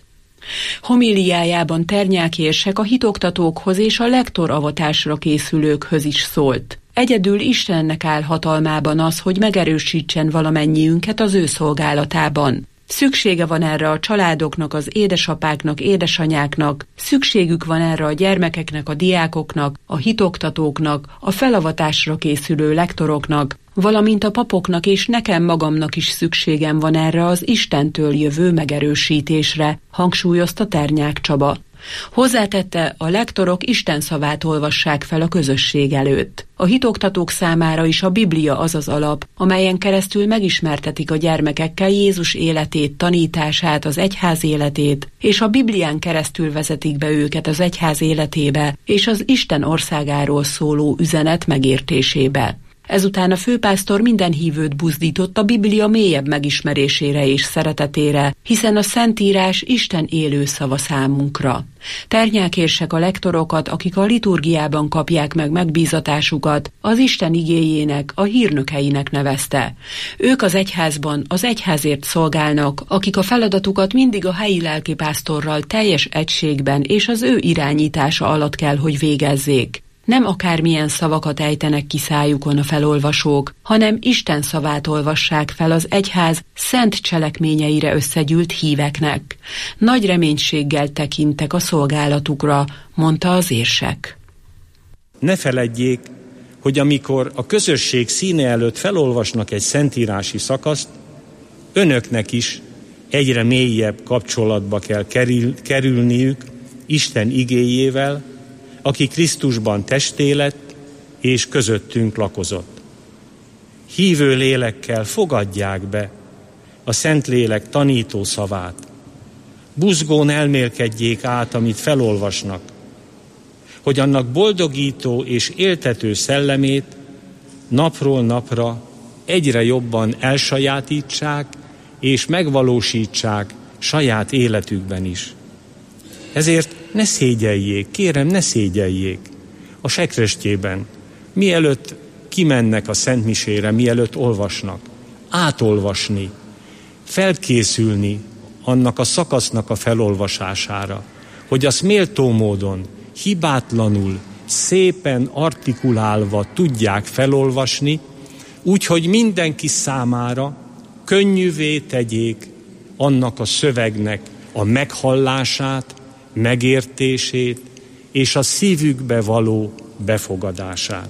Homiliájában Ternyák érsek a hitoktatókhoz és a lektoravatásra készülőkhöz is szólt. Egyedül Istennek áll hatalmában az, hogy megerősítsen valamennyiünket az ő szolgálatában. Szüksége van erre a családoknak, az édesapáknak, édesanyáknak, szükségük van erre a gyermekeknek, a diákoknak, a hitoktatóknak, a felavatásra készülő lektoroknak, valamint a papoknak és nekem magamnak is szükségem van erre az Istentől jövő megerősítésre, hangsúlyozta Ternyák Csaba. Hozzátette, a lektorok Isten szavát olvassák fel a közösség előtt. A hitoktatók számára is a Biblia az az alap, amelyen keresztül megismertetik a gyermekekkel Jézus életét, tanítását, az egyház életét, és a Biblián keresztül vezetik be őket az egyház életébe és az Isten országáról szóló üzenet megértésébe. Ezután a főpásztor minden hívőt buzdított a Biblia mélyebb megismerésére és szeretetére, hiszen a Szentírás Isten élő szava számunkra. Ternyák érsek a lektorokat, akik a liturgiában kapják meg megbízatásukat, az Isten igéjének, a hírnökeinek nevezte. Ők az egyházban az egyházért szolgálnak, akik a feladatukat mindig a helyi lelkipásztorral teljes egységben és az ő irányítása alatt kell, hogy végezzék. Nem akármilyen szavakat ejtenek ki szájukon a felolvasók, hanem Isten szavát olvassák fel az egyház szent cselekményeire összegyűlt híveknek. Nagy reménységgel tekintek a szolgálatukra, mondta az érsek. Ne feledjék, hogy amikor a közösség színe előtt felolvasnak egy szentírási szakaszt, önöknek is egyre mélyebb kapcsolatba kell kerül, kerülniük Isten igéjével, aki Krisztusban testé lett és közöttünk lakozott. Hívő lélekkel fogadják be a Szentlélek tanító szavát. Buzgón elmélkedjék át, amit felolvasnak, hogy annak boldogító és éltető szellemét napról napra egyre jobban elsajátítsák és megvalósítsák saját életükben is. Ezért ne szégyeljék, kérem, ne szégyeljék a sekrestjében, mielőtt kimennek a szentmisére, mielőtt olvasnak, átolvasni, felkészülni annak a szakasznak a felolvasására, hogy azt méltó módon, hibátlanul, szépen artikulálva tudják felolvasni, úgyhogy mindenki számára könnyűvé tegyék annak a szövegnek a meghallását, megértését és a szívükbe való befogadását.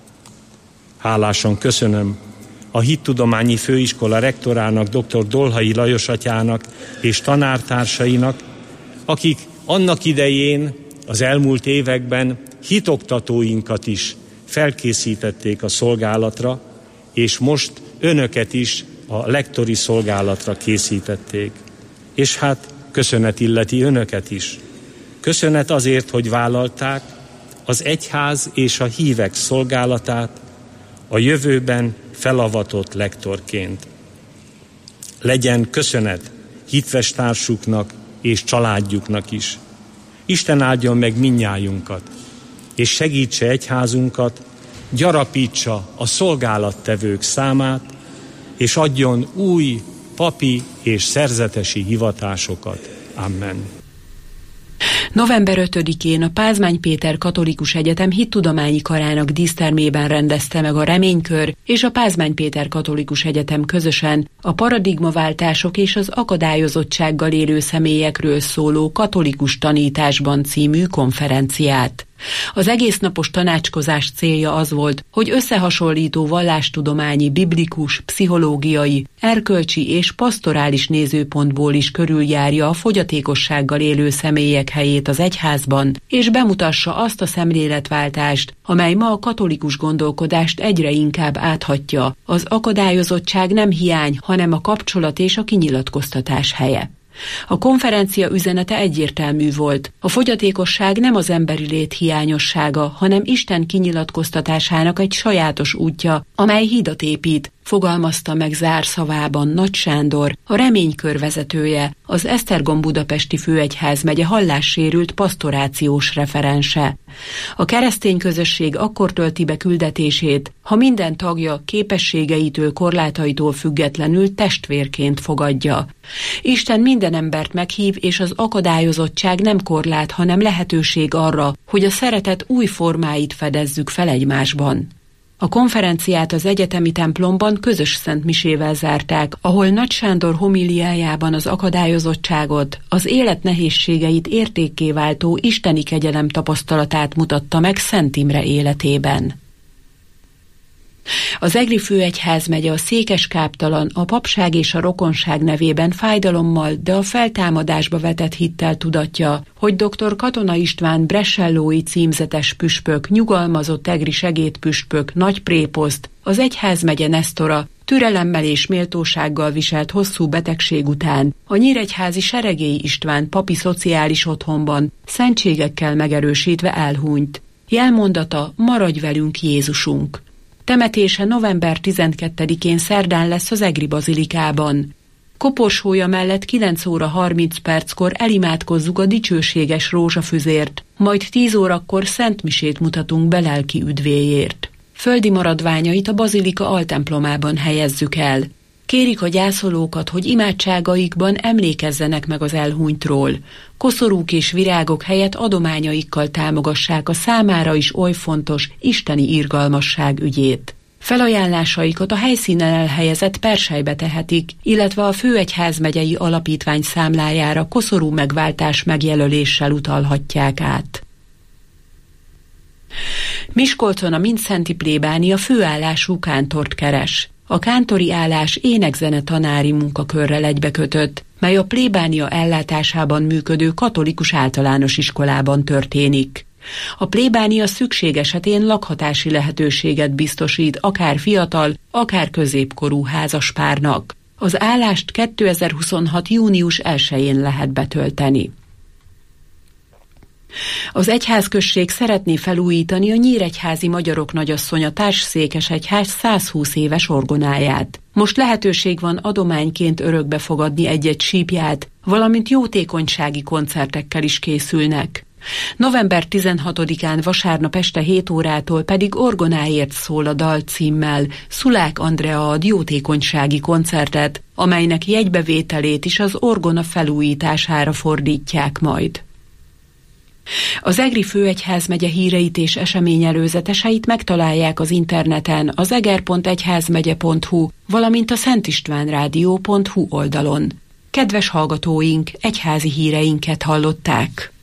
Hálásan köszönöm a Hittudományi Főiskola rektorának, dr. Dolhai Lajos atyának és tanártársainak, akik annak idején, az elmúlt években hitoktatóinkat is felkészítették a szolgálatra, és most önöket is a lektori szolgálatra készítették. És hát köszönet illeti önöket is. Köszönet azért, hogy vállalták az egyház és a hívek szolgálatát a jövőben felavatott lektorként. Legyen köszönet hitvestársuknak és családjuknak is. Isten áldjon meg mindnyájunkat, és segítse egyházunkat, gyarapítsa a szolgálattevők számát, és adjon új papi és szerzetesi hivatásokat. Amen. November ötödikén a Pázmány Péter Katolikus Egyetem Hittudományi Karának dísztermében rendezte meg a Reménykör és a Pázmány Péter Katolikus Egyetem közösen a paradigmaváltások és az akadályozottsággal élő személyekről szóló katolikus tanításban című konferenciát. Az egésznapos tanácskozás célja az volt, hogy összehasonlító vallástudományi, biblikus, pszichológiai, erkölcsi és pastorális nézőpontból is körüljárja a fogyatékossággal élő személyek helyét az egyházban, és bemutassa azt a szemléletváltást, amely ma a katolikus gondolkodást egyre inkább áthatja. Az akadályozottság nem hiány, hanem a kapcsolat és a kinyilatkoztatás helye. A konferencia üzenete egyértelmű volt. A fogyatékosság nem az emberi lét hiányossága, hanem Isten kinyilatkoztatásának egy sajátos útja, amely hidat épít, fogalmazta meg zárszavában Nagy Sándor, a Reménykör vezetője, az Esztergom budapesti főegyházmegye hallássérült pastorációs referense. A keresztény közösség akkor tölti be küldetését, ha minden tagja képességeitől, korlátaitól függetlenül testvérként fogadja. Isten minden embert meghív, és az akadályozottság nem korlát, hanem lehetőség arra, hogy a szeretet új formáit fedezzük fel egymásban. A konferenciát az egyetemi templomban közös szentmisével zárták, ahol Nagy Sándor homíliájában az akadályozottságot, az élet nehézségeit értékké váltó isteni kegyelem tapasztalatát mutatta meg Szent Imre életében. Az Egri főegyházmegye a székeskáptalan, a papság és a rokonság nevében fájdalommal, de a feltámadásba vetett hittel tudatja, hogy dr. Katona István bressellói címzetes püspök, nyugalmazott egri segédpüspök, nagy préposzt, az egyházmegye nesztora, türelemmel és méltósággal viselt hosszú betegség után a nyíregyházi Seregélyi István papi szociális otthonban szentségekkel megerősítve elhunyt. Jelmondata: maradj velünk, Jézusunk. Temetése november tizenkettedikén szerdán lesz az Egri bazilikában. Koporsója mellett kilenc óra harminc perckor elimádkozzuk a dicsőséges rózsafüzért, majd tíz órakor szentmisét mutatunk be lelki üdvéjért. Földi maradványait a bazilika altemplomában helyezzük el. Kérik a gyászolókat, hogy imádságaikban emlékezzenek meg az elhunytról. Koszorúk és virágok helyett adományaikkal támogassák a számára is oly fontos isteni irgalmasság ügyét. Felajánlásaikat a helyszínen elhelyezett perselybe tehetik, illetve a főegyházmegyei alapítvány számlájára koszorú megváltás megjelöléssel utalhatják át. Miskolcon a Mindszenti plébánia főállású kántort keres. A kántori állás énekzene tanári munkakörrel egybekötött, mely a plébánia ellátásában működő katolikus általános iskolában történik. A plébánia szükség esetén lakhatási lehetőséget biztosít akár fiatal, akár középkorú házaspárnak. Az állást kétezer-huszonhat. június elsején lehet betölteni. Az egyházközség szeretné felújítani a nyíregyházi magyarok nagyasszonya társszékesegyház százhúsz éves orgonáját. Most lehetőség van adományként örökbe fogadni egy-egy sípját, valamint jótékonysági koncertekkel is készülnek. november tizenhatodikán vasárnap este hét órától pedig Orgonáért szól a dal címmel Szulák Andrea ad jótékonysági koncertet, amelynek jegybevételét is az orgona felújítására fordítják majd. Az Egri főegyházmegye híreit és eseményelőzeteseit megtalálják az interneten az eger pont egyházmegye pont hu, valamint a szentistvánrádió pont hu oldalon. Kedves hallgatóink, egyházi híreinket hallották.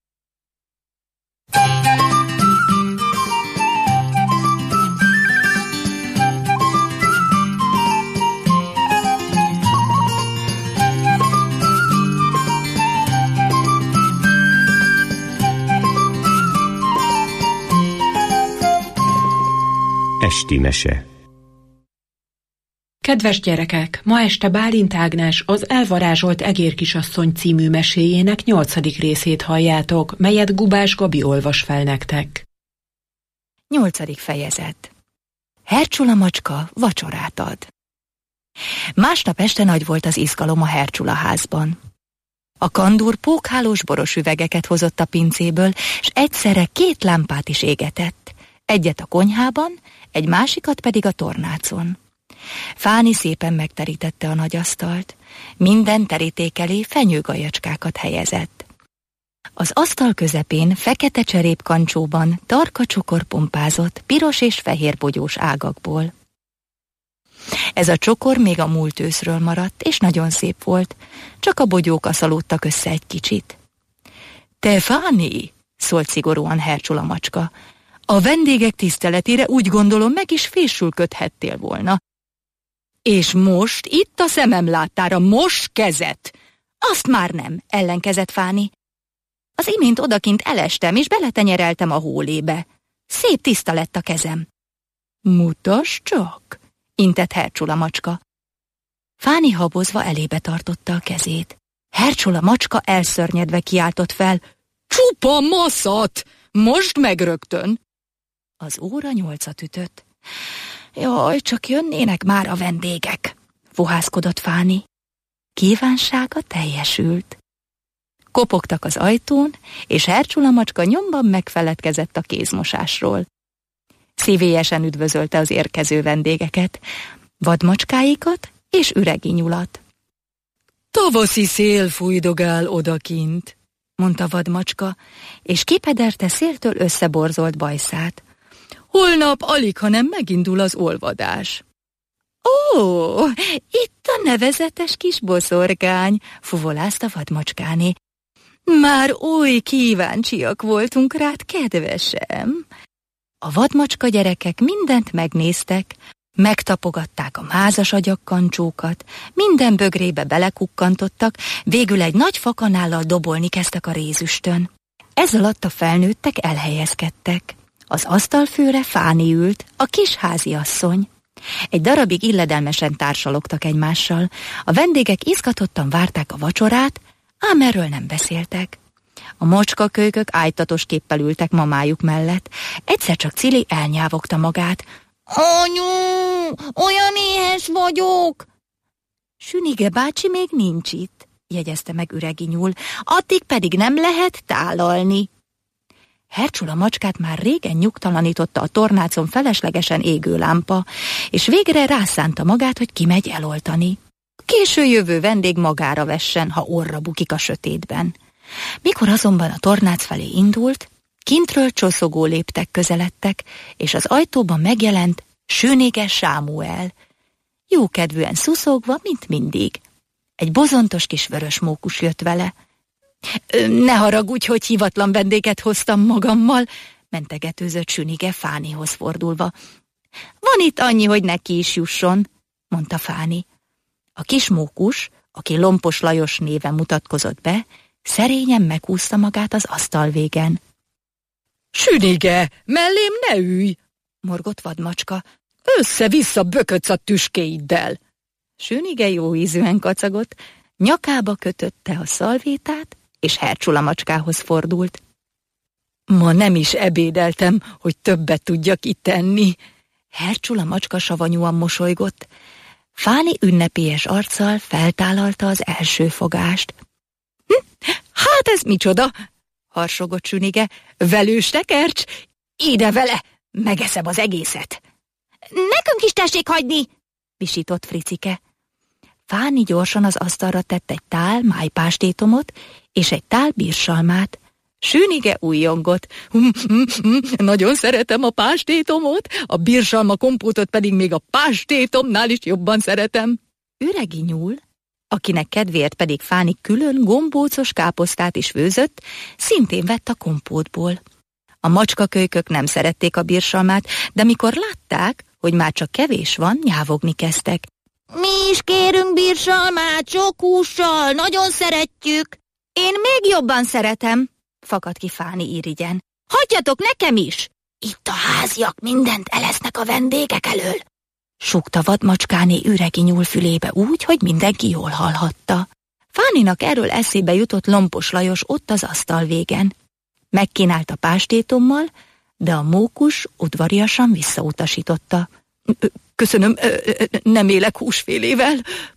Esti mese. Kedves gyerekek, ma este Bálint Ágnes az Elvarázsolt egérkisasszony című meséjének nyolcadik részét halljátok, melyet Gubás Gabi olvas fel nektek. Nyolcadik fejezet. Hercsula macska vacsorát ad. Másnap este nagy volt az izgalom a Hercsula házban. A kandúr pókhálós boros üvegeket hozott a pincéből, s egyszerre két lámpát is égetett. Egyet a konyhában, egy másikat pedig a tornácon. Fáni szépen megterítette a nagy asztalt. Minden teríték elé fenyőgajacskákat helyezett. Az asztal közepén fekete cserépkancsóban tarka csokor pompázott, piros és fehér bogyós ágakból. Ez a csokor még a múlt őszről maradt, és nagyon szép volt, csak a bogyók aszalódtak össze egy kicsit. Te, Fáni, szólt szigorúan Hercsula macska, a vendégek tiszteletére úgy gondolom meg is fésül köthettél volna. És most itt a szemem láttára, mos kezet! Azt már nem, ellenkezett Fáni. Az imént odakint elestem, és beletenyereltem a hólébe. Szép tiszta lett a kezem. Mutass csak, intett Hercsula macska. Fáni habozva elébe tartotta a kezét. Hercsula macska elszörnyedve kiáltott fel. Csupa maszat! Most meg rögtön! Az óra nyolcat ütött. Jaj, csak jönnének már a vendégek, fohászkodott Fáni. Kívánsága teljesült. Kopogtak az ajtón, és Hercsula macska nyomban megfeledkezett a kézmosásról. Szívélyesen üdvözölte az érkező vendégeket, vadmacskáikat és üregi nyulat. Tavaszi szél fújdogál odakint, mondta vadmacska, és kipederte széltől összeborzolt bajszát. Holnap alig, hanem megindul az olvadás. Ó, itt a nevezetes kis boszorkány, fuvolázta vadmacskáné. Már oly kíváncsiak voltunk rád, kedvesem. A vadmacska gyerekek mindent megnéztek, megtapogatták a mázas agyakkancsókat, minden bögrébe belekukkantottak, végül egy nagy fakanállal dobolni kezdtek a rézüstön. Ez alatt a felnőttek elhelyezkedtek. Az asztalfőre Fáni ült, a kis háziasszony. Egy darabig illedelmesen társalogtak egymással, a vendégek izgatottan várták a vacsorát, ám erről nem beszéltek. A macskakölykök ájtatos képpel ültek mamájuk mellett. Egyszer csak Cili elnyávogta magát. Anyu, olyan éhes vagyok! Sünige bácsi még nincs itt, jegyezte meg üregi nyúl, addig pedig nem lehet tálalni. Hercsula macskát már régen nyugtalanította a tornácon feleslegesen égő lámpa, és végre rászánta magát, hogy kimegy eloltani. Késő jövő vendég magára vessen, ha orra bukik a sötétben. Mikor azonban a tornác felé indult, kintről csoszogó léptek közeledtek, és az ajtóban megjelent Sünige Sámuel, jókedvűen szuszogva, mint mindig. Egy bozontos kis vörös mókus jött vele. Ne haragudj, hogy hívatlan vendéget hoztam magammal, mentegetőzött Sünige Fánihoz fordulva. Van itt annyi, hogy neki is jusson, mondta Fáni. A kis mókus, aki Lompos Lajos néven mutatkozott be, szerényen meghúzta magát az asztal végen. Sünige, mellém ne ülj, morgott vadmacska, össze-vissza böködsz a tüskéiddel. Sünige jó ízűen kacagott, nyakába kötötte a szalvétát, és Hercsula macskához fordult. Ma nem is ebédeltem, hogy többet tudjak itt enni. Hercsula macska savanyúan mosolygott. Fáni ünnepélyes arccal feltállalta az első fogást. Hm, hát ez micsoda? Harsogott Sünige. Velős tekercs? Ide vele, megeszem az egészet. Nekünk is tessék hagyni, visított Fricike. Fáni gyorsan az asztalra tett egy tál májpástétomot és egy tál bírsalmát. Sünige újjongott. Hm, hm, hm, nagyon szeretem a pástétomot, a bírsalma kompótot pedig még a pástétomnál is jobban szeretem. Üregi nyúl, akinek kedvéért pedig Fáni külön gombócos káposztát is főzött, szintén vett a kompótból. A macskakölykök nem szerették a bírsalmát, de mikor látták, hogy már csak kevés van, nyávogni kezdtek. Mi is kérünk bírsalmát, sok hússal, nagyon szeretjük. Én még jobban szeretem, fakadt ki Fáni irigyen. Hagyjatok nekem is! Itt a háziak mindent elesznek a vendégek elől, súgta vadmacskáné üregi nyúl fülébe úgy, hogy mindenki jól hallhatta. Fáninak erről eszébe jutott Lompos Lajos ott az asztal végen. Megkínált a pástétommal, de a mókus udvariasan visszautasította. Köszönöm, nem élek húsfélével.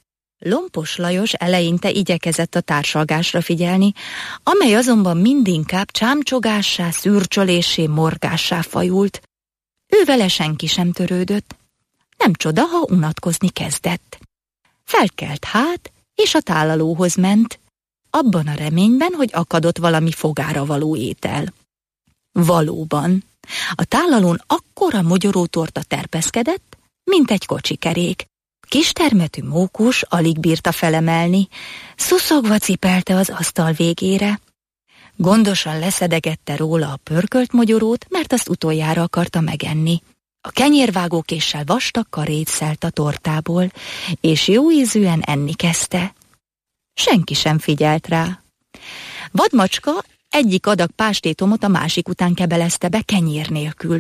Lompos Lajos eleinte igyekezett a társalgásra figyelni, amely azonban mindinkább csámcsogássá, szürcsölésé, morgássá fajult. Ővele senki sem törődött. Nem csoda, ha unatkozni kezdett. Felkelt hát, és a tálalóhoz ment, abban a reményben, hogy akadott valami fogára való étel. Valóban, a tálalón akkora mogyorótorta terpeszkedett, mint egy kocsikerék. Kistermetű mókus alig bírta felemelni, szuszogva cipelte az asztal végére. Gondosan leszedegette róla a pörkölt mogyorót, mert azt utoljára akarta megenni. A kenyérvágókéssel vastag karét szelt a tortából, és jó ízűen enni kezdte. Senki sem figyelt rá. Vadmacska egyik adag pástétomot a másik után kebelezte be kenyér nélkül.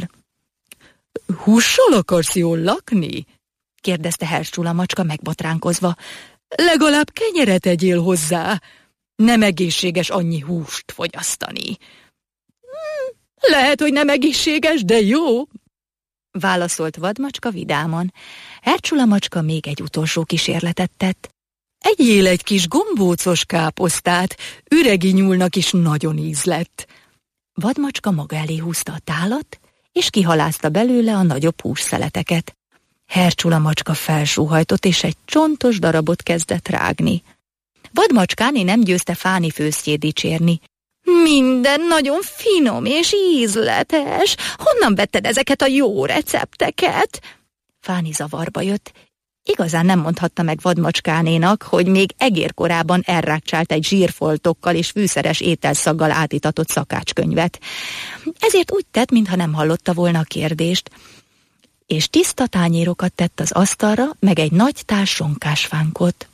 Hússal akarsz jól lakni? kérdezte Hercsula macska megbotránkozva. Legalább kenyeret egyél hozzá. Nem egészséges annyi húst fogyasztani. Lehet, hogy nem egészséges, de jó, válaszolt Vadmacska vidáman. Hercsula macska még egy utolsó kísérletet tett. Egyél egy kis gombócos káposztát, üregi nyúlnak is nagyon ízlett. Vadmacska maga elé húzta a tálat, és kihalázta belőle a nagyobb hússzeleteket. Hercsula macska felsóhajtott, és egy csontos darabot kezdett rágni. Vadmacskáné nem győzte Fáni főztjét dicsérni. Minden nagyon finom és ízletes. Honnan vetted ezeket a jó recepteket? Fáni zavarba jött. Igazán nem mondhatta meg Vadmacskánénak, hogy még egérkorában elrákcsált egy zsírfoltokkal és fűszeres ételszaggal átitatott szakácskönyvet. Ezért úgy tett, mintha nem hallotta volna a kérdést, és tiszta tányérokat tett az asztalra, meg egy nagy tál sonkásfánkot.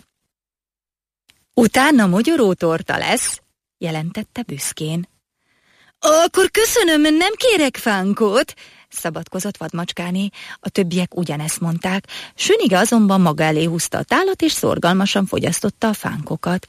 Utána mogyorótorta lesz, jelentette büszkén. Akkor köszönöm, nem kérek fánkot, szabadkozott Vadmacskáné. A többiek ugyanezt mondták, Sünige azonban maga elé húzta a tálat, és szorgalmasan fogyasztotta a fánkokat.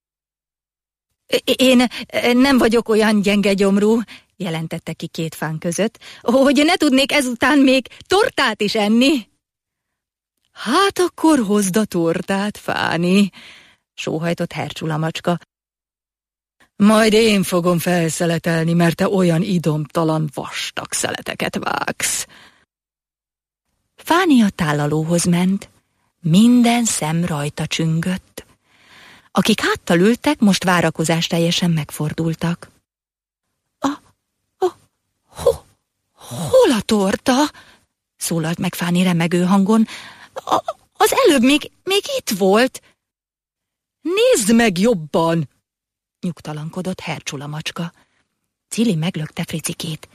Én nem vagyok olyan gyenge gyomrú, jelentette ki két fán között, hogy ne tudnék ezután még tortát is enni. Hát akkor hozd a tortát, Fáni, sóhajtott Hercsula macska. Majd én fogom felszeletelni, mert te olyan idomtalan vastag szeleteket vágsz. Fáni a tálalóhoz ment, minden szem rajta csüngött. Akik háttal ültek, most várakozás teljesen megfordultak. A, a, ho, hol a torta? Szólalt meg Fáni remegő hangon. A, az előbb még, még itt volt. Nézd meg jobban! Nyugtalankodott Hercsula macska. Cili meglökte Fricikét.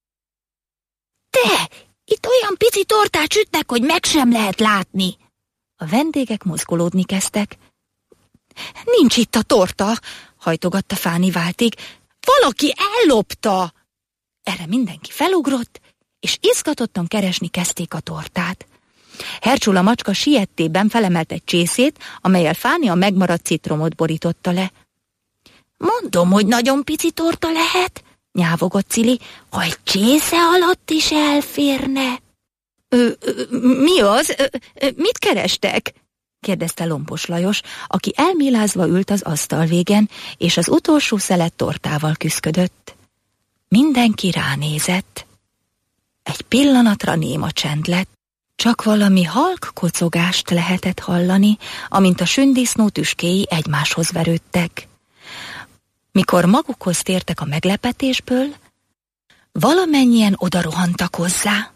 Te! Itt olyan pici tortát sütnek, hogy meg sem lehet látni! A vendégek mozgolódni kezdtek. Nincs itt a torta, hajtogatta Fáni váltig. Valaki ellopta! Erre mindenki felugrott, és izgatottan keresni kezdték a tortát. Hercsula macska siettében felemelt egy csészét, amellyel Fáni a megmaradt citromot borította le. Mondom, hogy nagyon pici torta lehet, nyávogott Cili, ha egy csésze alatt is elférne. Ö, ö, mi az? Ö, ö, mit kerestek? kérdezte Lompos Lajos, aki elmélázva ült az asztal végen, és az utolsó szelet tortával küszködött. Mindenki ránézett. Egy pillanatra néma csend lett, csak valami halk kocogást lehetett hallani, amint a sündisznó tüskéi egymáshoz verődtek. Mikor magukhoz tértek a meglepetésből, valamennyien odarohantak hozzá.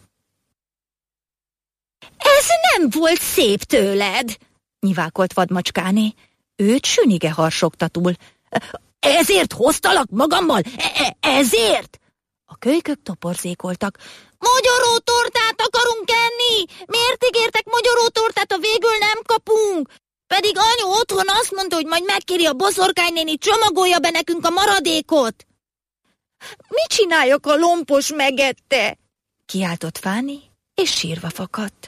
Ez nem volt szép tőled, nyivákolt Vadmacskáné. Őt Sünige harsogta túl. Ezért hoztalak magammal? E- ezért? A kölykök toporzékoltak. Mogyorótortát akarunk enni! Miért ígértek mogyorótortát, ha végül nem kapunk? Pedig anyu otthon azt mondta, hogy majd megkéri a boszorkánynéni, csomagolja be nekünk a maradékot. Mit csináljak, a Lompos megette? Kiáltott Fáni, és sírva fakadt.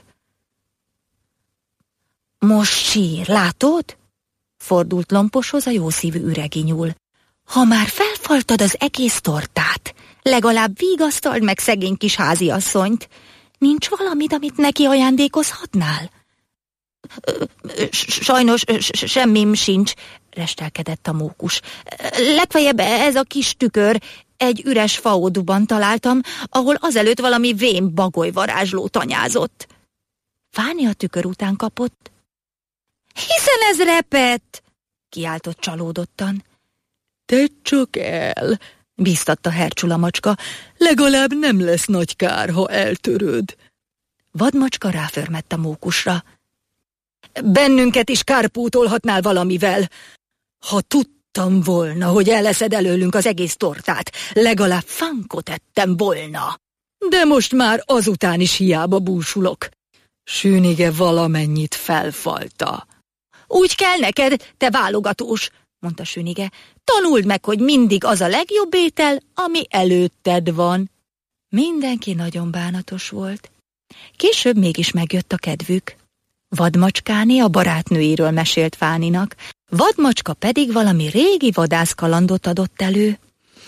Most sír, látod? Fordult Lomposhoz a jószívű üregi nyúl. Ha már felfaltad az egész tortát, legalább vigasztald meg szegény kis háziasszonyt. Nincs valamit, amit neki ajándékozhatnál? Sajnos semmim sincs, restelkedett a mókus. Legfeljebb ez a kis tükör, egy üres faóduban találtam, ahol azelőtt valami vén bagoly varázsló tanyázott. Fáni a tükör után kapott. Hiszen ez repett, kiáltott csalódottan. Tedd csak el, bíztatta Hercsula macska, legalább nem lesz nagy kár, ha eltöröd. Vadmacska ráförmett a mókusra. Bennünket is kárpótolhatnál valamivel. Ha tudtam volna, hogy elleszed előlünk az egész tortát, legalább fánkot ettem volna. De most már azután is hiába búsulok. Sünige valamennyit felfalta. Úgy kell neked, te válogatós, mondta Sünige. Tanuld meg, hogy mindig az a legjobb étel, ami előtted van. Mindenki nagyon bánatos volt. Később mégis megjött a kedvük. Vadmacskáné a barátnőiről mesélt Fáninak, Vadmacska pedig valami régi vadászkalandot adott elő.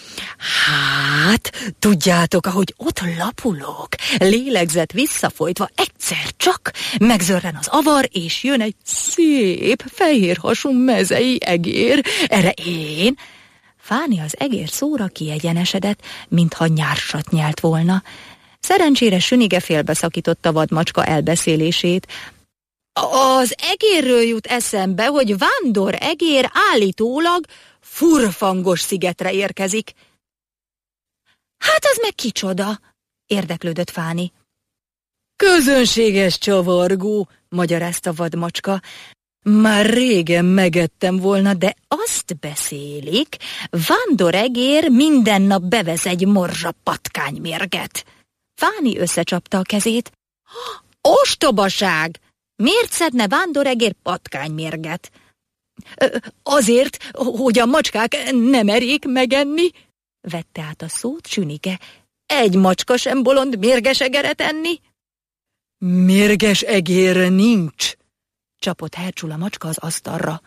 Hát, tudjátok, ahogy ott lapulok, lélegzet visszafolytva, egyszer csak megzörren az avar, és jön egy szép, fehérhasú mezei egér. Erre én... Fáni az egér szóra kiegyenesedett, mintha nyársat nyelt volna. Szerencsére Sünige félbeszakította Vadmacska elbeszélését. Az egérről jut eszembe, hogy Vándor egér állítólag Furfangos szigetre érkezik. Hát az meg kicsoda? Érdeklődött Fáni. Közönséges csavargó, magyarázta Vadmacska. Már régen megettem volna, de azt beszélik, Vándor egér minden nap bevesz egy morzsa patkánymérget. Fáni összecsapta a kezét. Ostobaság! Miért szedne Vándor egér patkánymérget? Azért, hogy a macskák nem merik megenni, vette át a szót Sünige. Egy macska sem bolond mérges egeret enni. Mérges egér nincs, csapott Hercsula macska az asztalra.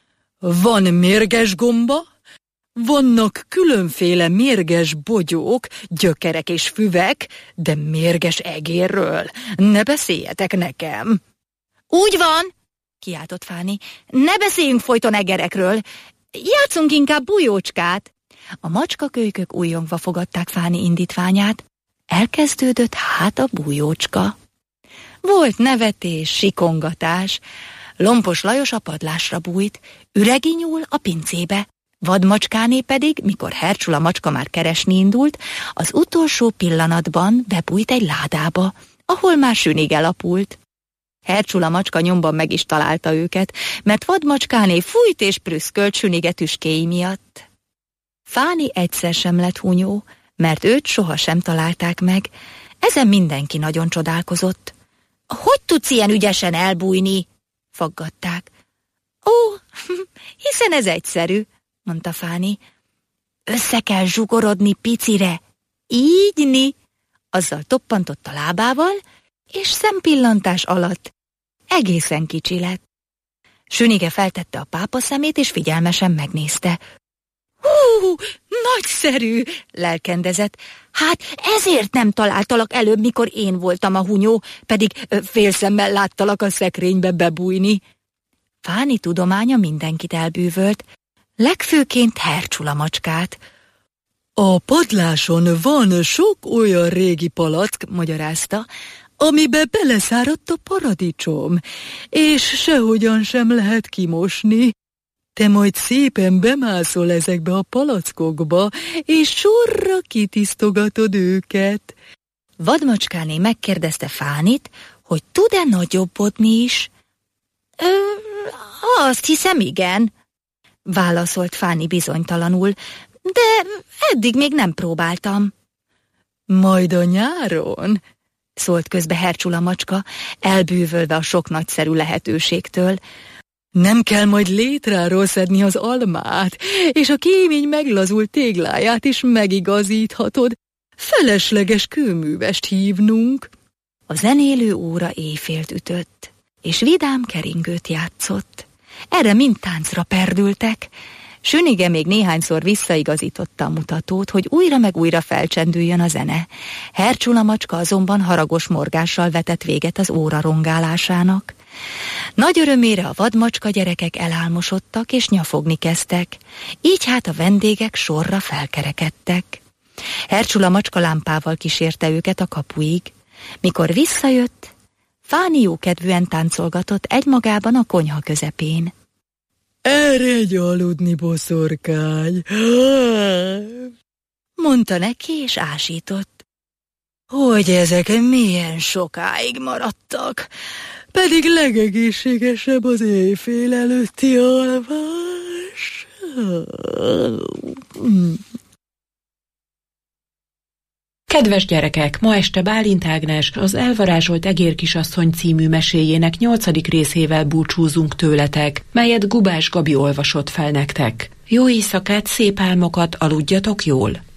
Van mérges gomba, vannak különféle mérges bogyók, gyökerek és füvek, de mérges egérről ne beszéljetek nekem. Úgy van, kiáltott Fáni, ne beszéljünk folyton egerekről, játszunk inkább bujócskát. A macskakölykök újjongva fogadták Fáni indítványát. Elkezdődött hát a bujócska. Volt nevetés, sikongatás. Lompos Lajos a padlásra bújt, Üregi nyúl a pincébe. Vadmacskáné pedig, mikor Hercsula macska már keresni indult, az utolsó pillanatban bebújt egy ládába, ahol már Sünige lapult. Hercsula macska nyomban meg is találta őket, mert Vadmacskáné fújt és prüszkölt Sünige tüskéi miatt. Fáni egyszer sem lett hunyó, mert őt sohasem találták meg. Ezen mindenki nagyon csodálkozott. Hogy tudsz ilyen ügyesen elbújni? Faggatták. Ó, hiszen ez egyszerű, mondta Fáni. Össze kell zsugorodni picire, ígyni. Azzal toppantott a lábával, és szempillantás alatt egészen kicsi lett. Sünige feltette a pápa szemét, és figyelmesen megnézte. Hú, nagyszerű, lelkendezett. Hát ezért nem találtalak előbb, mikor én voltam a hunyó, pedig félszemmel láttalak a szekrénybe bebújni. Fáni tudománya mindenkit elbűvölt, legfőként Hercsula macskát. A padláson van sok olyan régi palack, magyarázta, amibe beleszáradt a paradicsom, és sehogyan sem lehet kimosni. Te majd szépen bemászol ezekbe a palackokba, és sorra kitisztogatod őket. Vadmacskáné megkérdezte Fánit, hogy tud-e nagyobbodni is. Ö, azt hiszem, igen, válaszolt Fáni bizonytalanul, de eddig még nem próbáltam. Majd a nyáron, szólt közbe Hercsula macska, elbűvölve a sok nagyszerű lehetőségtől. Nem kell majd létráról szedni az almát, és a kémény meglazult tégláját is megigazíthatod. Felesleges kőművest hívnunk. A zenélő óra éjfélt ütött, és vidám keringőt játszott. Erre mind táncra perdültek. Sünige még néhányszor visszaigazította a mutatót, hogy újra meg újra felcsendüljön a zene. Hercsula macska azonban haragos morgással vetett véget az óra rongálásának. Nagy örömére a vadmacska gyerekek elálmosodtak és nyafogni kezdtek, így hát a vendégek sorra felkerekedtek. Hercsula macskalámpával kísérte őket a kapuig. Mikor visszajött, Fáni jókedvűen táncolgatott egymagában a konyha közepén. Eredj aludni, boszorkány! Mondta neki, és ásított. Hogy ezek milyen sokáig maradtak, pedig legegészségesebb az éjfél előtti alvás. Kedves gyerekek, ma este Bálint Ágnes az Elvarázsolt Egérkisasszony című meséjének nyolcadik részével búcsúzunk tőletek, melyet Gubás Gabi olvasott fel nektek. Jó éjszakát, szép álmokat, aludjatok jól!